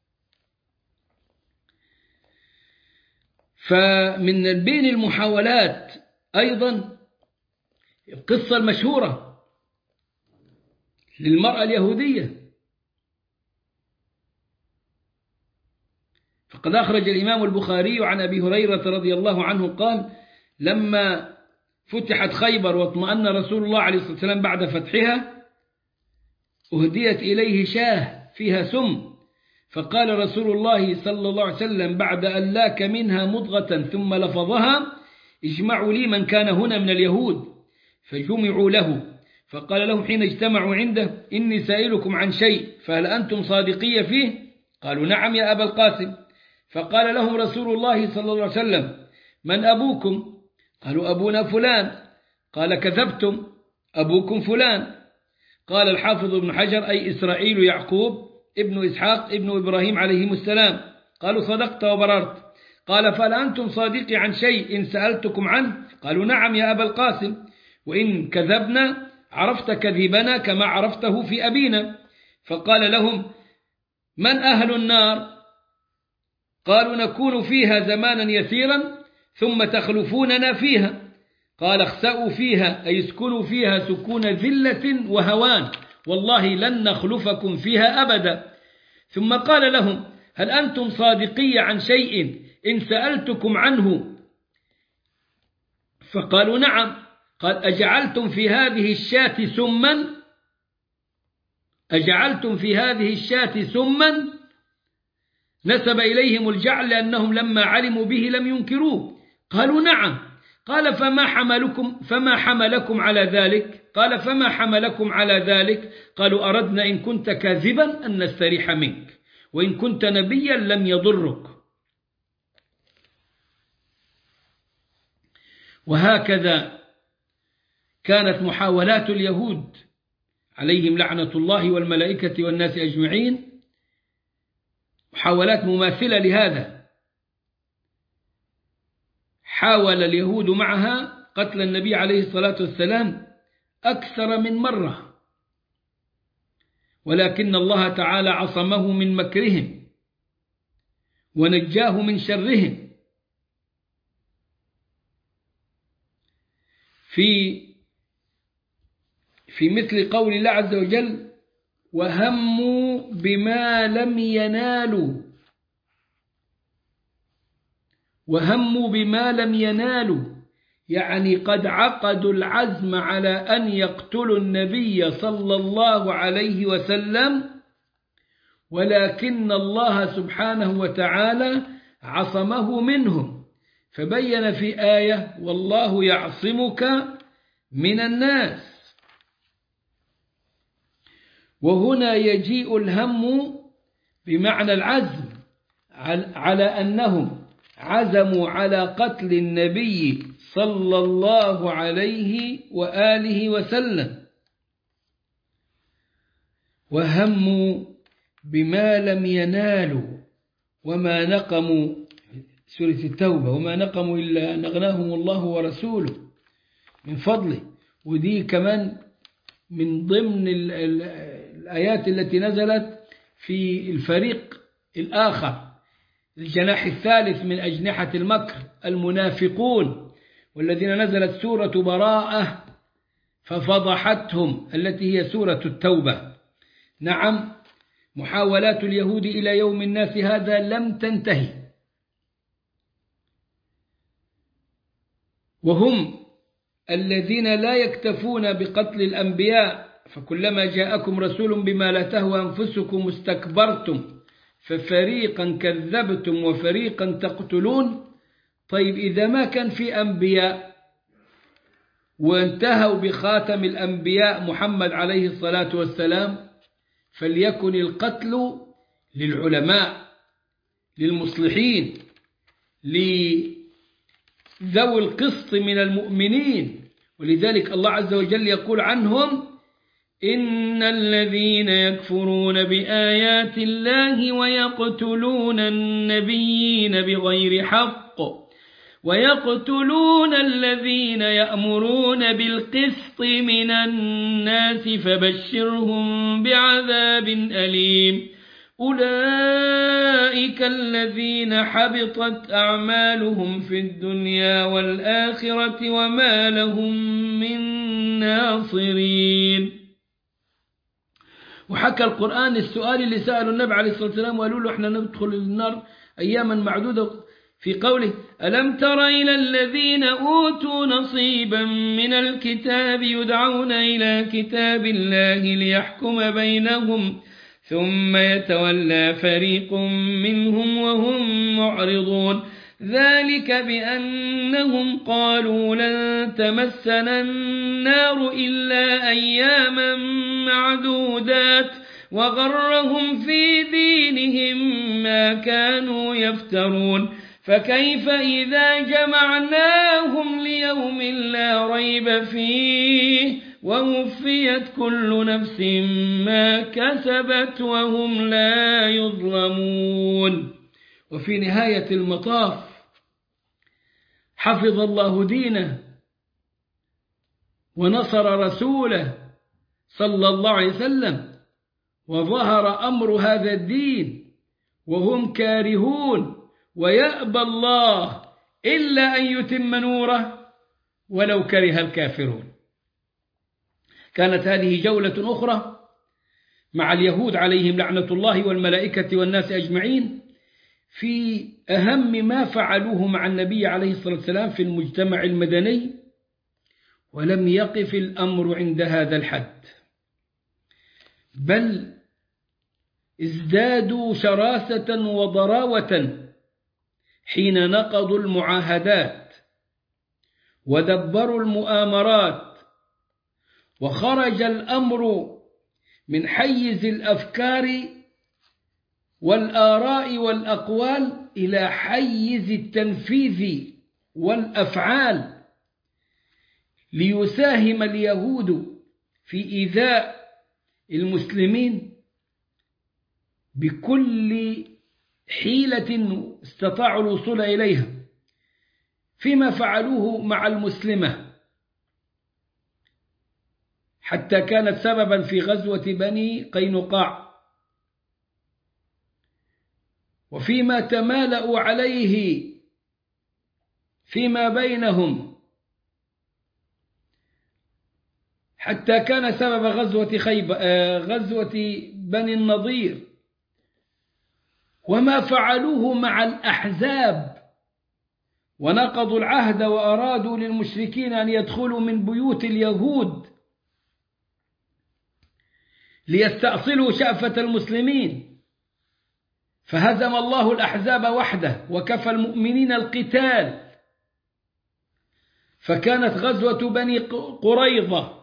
فمن بين المحاولات أيضا القصة المشهورة للمرأة اليهودية. فقد أخرج الإمام البخاري عن أبي هريرة رضي الله عنه قال: لما فتحت خيبر واطمأن رسول الله عليه الصلاة والسلام بعد فتحها، أهديت إليه شاه فيها سم، فقال رسول الله صلى الله عليه وسلم بعد أن لاك منها مضغة ثم لفظها: اجمعوا لي من كان هنا من اليهود. فجمعوا له، فقال لهم حين اجتمعوا عنده: إني سائلكم عن شيء فهل أنتم صادقية فيه؟ قالوا: نعم يا أبا القاسم. فقال لهم رسول الله صلى الله عليه وسلم: من أبوكم؟ قالوا: أبونا فلان. قال كذبتم أبوكم فلان. قال الحافظ ابن حجر أي إسرائيل يعقوب ابن إسحاق ابن إبراهيم عليهم السلام. قالوا صدقت وبررت. قال فهل أنتم صادقي عن شيء إن سألتكم عنه؟ قالوا نعم يا أبا القاسم، وإن كذبنا عرفت كذبنا كما عرفته في أبينا. فقال لهم من أهل النار؟ قالوا نكون فيها زمانا يسيرا ثم تخلفوننا فيها. قال اخسأوا فيها أي اسكنوا فيها سكون ذلة وهوان، والله لن نخلفكم فيها أبدا. ثم قال لهم هل أنتم صادقي عن شيء إن سألتكم عنه؟ فقالوا نعم. قال أجعلتم في هذه الشاة سما أجعلتم في هذه الشاة سما نسب إليهم الجعل لأنهم لما علموا به لم ينكروه. قالوا نعم. قال فما حملكم فما حملكم على ذلك؟ قال فما حملكم على ذلك؟ قالوا أردنا إن كنت كاذبا أن نستريح منك، وإن كنت نبيا لم يضرك. وهكذا كانت محاولات اليهود عليهم لعنة الله والملائكة والناس أجمعين محاولات مماثلة لهذا. حاول اليهود معها قتل النبي عليه الصلاة والسلام أكثر من مرة، ولكن الله تعالى عصمه من مكرهم ونجاه من شرهم. في في مثل قول الله عز وجل وهموا بما لم ينالوا وهموا بما لم ينالوا يعني قد عقدوا العزم على أن يقتلوا النبي صلى الله عليه وسلم، ولكن الله سبحانه وتعالى عصمه منهم، فبين في آية والله يعصمك من الناس. وهنا يجيء الهم بمعنى العزم على أنهم عزموا على قتل النبي صلى الله عليه وآله وسلم. وهموا بما لم ينالوا وما نقموا، سورة التوبة، وما نقموا إلا أن أغناهم الله ورسوله من فضله. ودي كمان من ضمن الآيات التي نزلت في الفريق الآخر، الجناح الثالث من أجنحة المكر، المنافقون، والذين نزلت سورة براءة ففضحتهم التي هي سورة التوبة. نعم، محاولات اليهود إلى يوم الناس هذا لم تنتهي، وهم الذين لا يكتفون بقتل الأنبياء، فكلما جاءكم رسول بما لا تهوى أنفسكم استكبرتم ففريقا كذبتم وفريقا تقتلون. طيب إذا ما كان في أنبياء وانتهوا بخاتم الأنبياء محمد عليه الصلاة والسلام، فليكن القتل للعلماء، للمصلحين، لذوي القسط من المؤمنين. ولذلك الله عز وجل يقول عنهم إن الذين يكفرون بآيات الله ويقتلون النبيين بغير حق ويقتلون الذين يأمرون بالقسط من الناس فبشرهم بعذاب أليم. أولئك الذين حبطت أعمالهم في الدنيا والآخرة وما لهم من ناصرين. وحكى القرآن السؤال اللي سألوا النبي عليه الصلاة والسلام وقالوا له احنا ندخل النار أياما معدودة، في قوله ألم تر إلى الذين أوتوا نصيبا من الكتاب يدعون إلى كتاب الله ليحكم بينهم ثم يتولى فريق منهم وهم معرضون. ذلك بأنهم قالوا لن تمسنا النار إلا أياما معدودات وغرهم في دينهم ما كانوا يفترون. فكيف إذا جمعناهم ليوم لا ريب فيه ووفيت كل نفس ما كسبت وهم لا يظلمون. وفي نهاية المطاف حفظ الله دينه ونصر رسوله صلى الله عليه وسلم وظهر أمر هذا الدين وهم كارهون، ويأبى الله إلا أن يتم نوره ولو كره الكافرون. كانت هذه جولة أخرى مع اليهود عليهم لعنة الله والملائكة والناس أجمعين في أهم ما فعلوه مع النبي عليه الصلاة والسلام في المجتمع المدني، ولم يقف الأمر عند هذا الحد، بل ازدادوا شراسة وضراوة حين نقضوا المعاهدات ودبروا المؤامرات، وخرج الأمر من حيز الأفكار والآراء والأقوال إلى حيز التنفيذ والأفعال، ليساهم اليهود في إيذاء المسلمين بكل حيلة استطاعوا الوصول إليها، فيما فعلوه مع المسلمة، حتى كانت سببا في غزوة بني قينقاع، وفيما تمالأوا عليه فيما بينهم، حتى كان سبب غزوة خيبر غزوة بني النضير، وما فعلوه مع الأحزاب ونقضوا العهد وأرادوا للمشركين أن يدخلوا من بيوت اليهود ليستأصلوا شأفة المسلمين، فهزم الله الأحزاب وحده وكفى المؤمنين القتال، فكانت غزوة بني قريظة.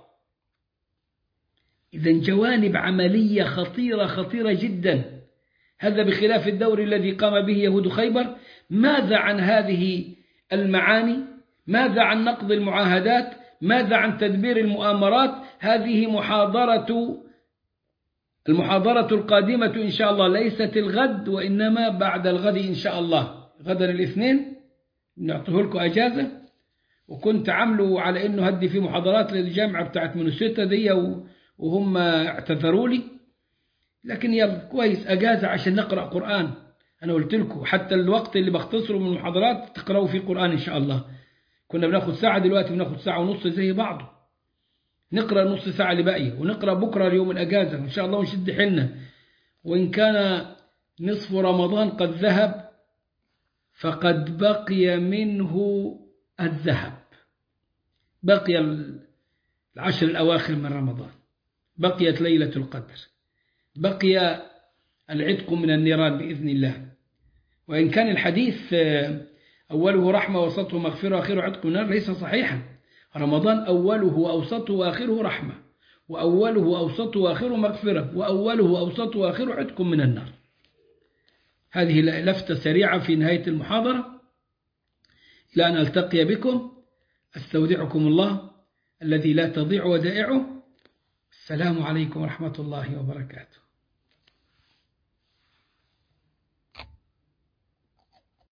إذن جوانب عملية خطيرة خطيرة جدا، هذا بخلاف الدور الذي قام به يهود خيبر. ماذا عن هذه المعاني؟ ماذا عن نقض المعاهدات؟ ماذا عن تدبير المؤامرات؟ هذه محاضرة المحاضرة القادمة إن شاء الله، ليست الغد وإنما بعد الغد إن شاء الله، غدا الاثنين نعطيه لكم أجازة، وكنت عملوا على إنه هدي في محاضرات للجامعة بتاعت مينيسوتا دي وهم اعتذروا لي، لكن يلا كويس أجازة عشان نقرأ قرآن. أنا قلت لكم حتى الوقت اللي بختصره من المحاضرات تقرأوا فيه قرآن إن شاء الله. كنا بناخد ساعة، دلوقتي بناخد ساعة ونص زي بعضه، نقرأ نص ساعة اللي باقية، ونقرأ بكرة اليوم الأجازة إن شاء الله ونشد حيلنا. وإن كان نصف رمضان قد ذهب فقد بقي منه الذهب، بقي العشر الأواخر من رمضان، بقيت ليلة القدر، بقي العتق من النيران بإذن الله. وإن كان الحديث أوله رحمة وسطه مغفرة وآخره عتق من النار ليس صحيحا، رمضان أوله وأوسطه وآخره رحمة، وأوله وأوسطه وآخره مغفرة، وأوله وأوسطه وآخره عتق من النار. هذه لفتة سريعة في نهاية المحاضرة، إلى أن ألتقي بكم أستودعكم الله الذي لا تضيع ودائعه. السلام عليكم ورحمة الله وبركاته.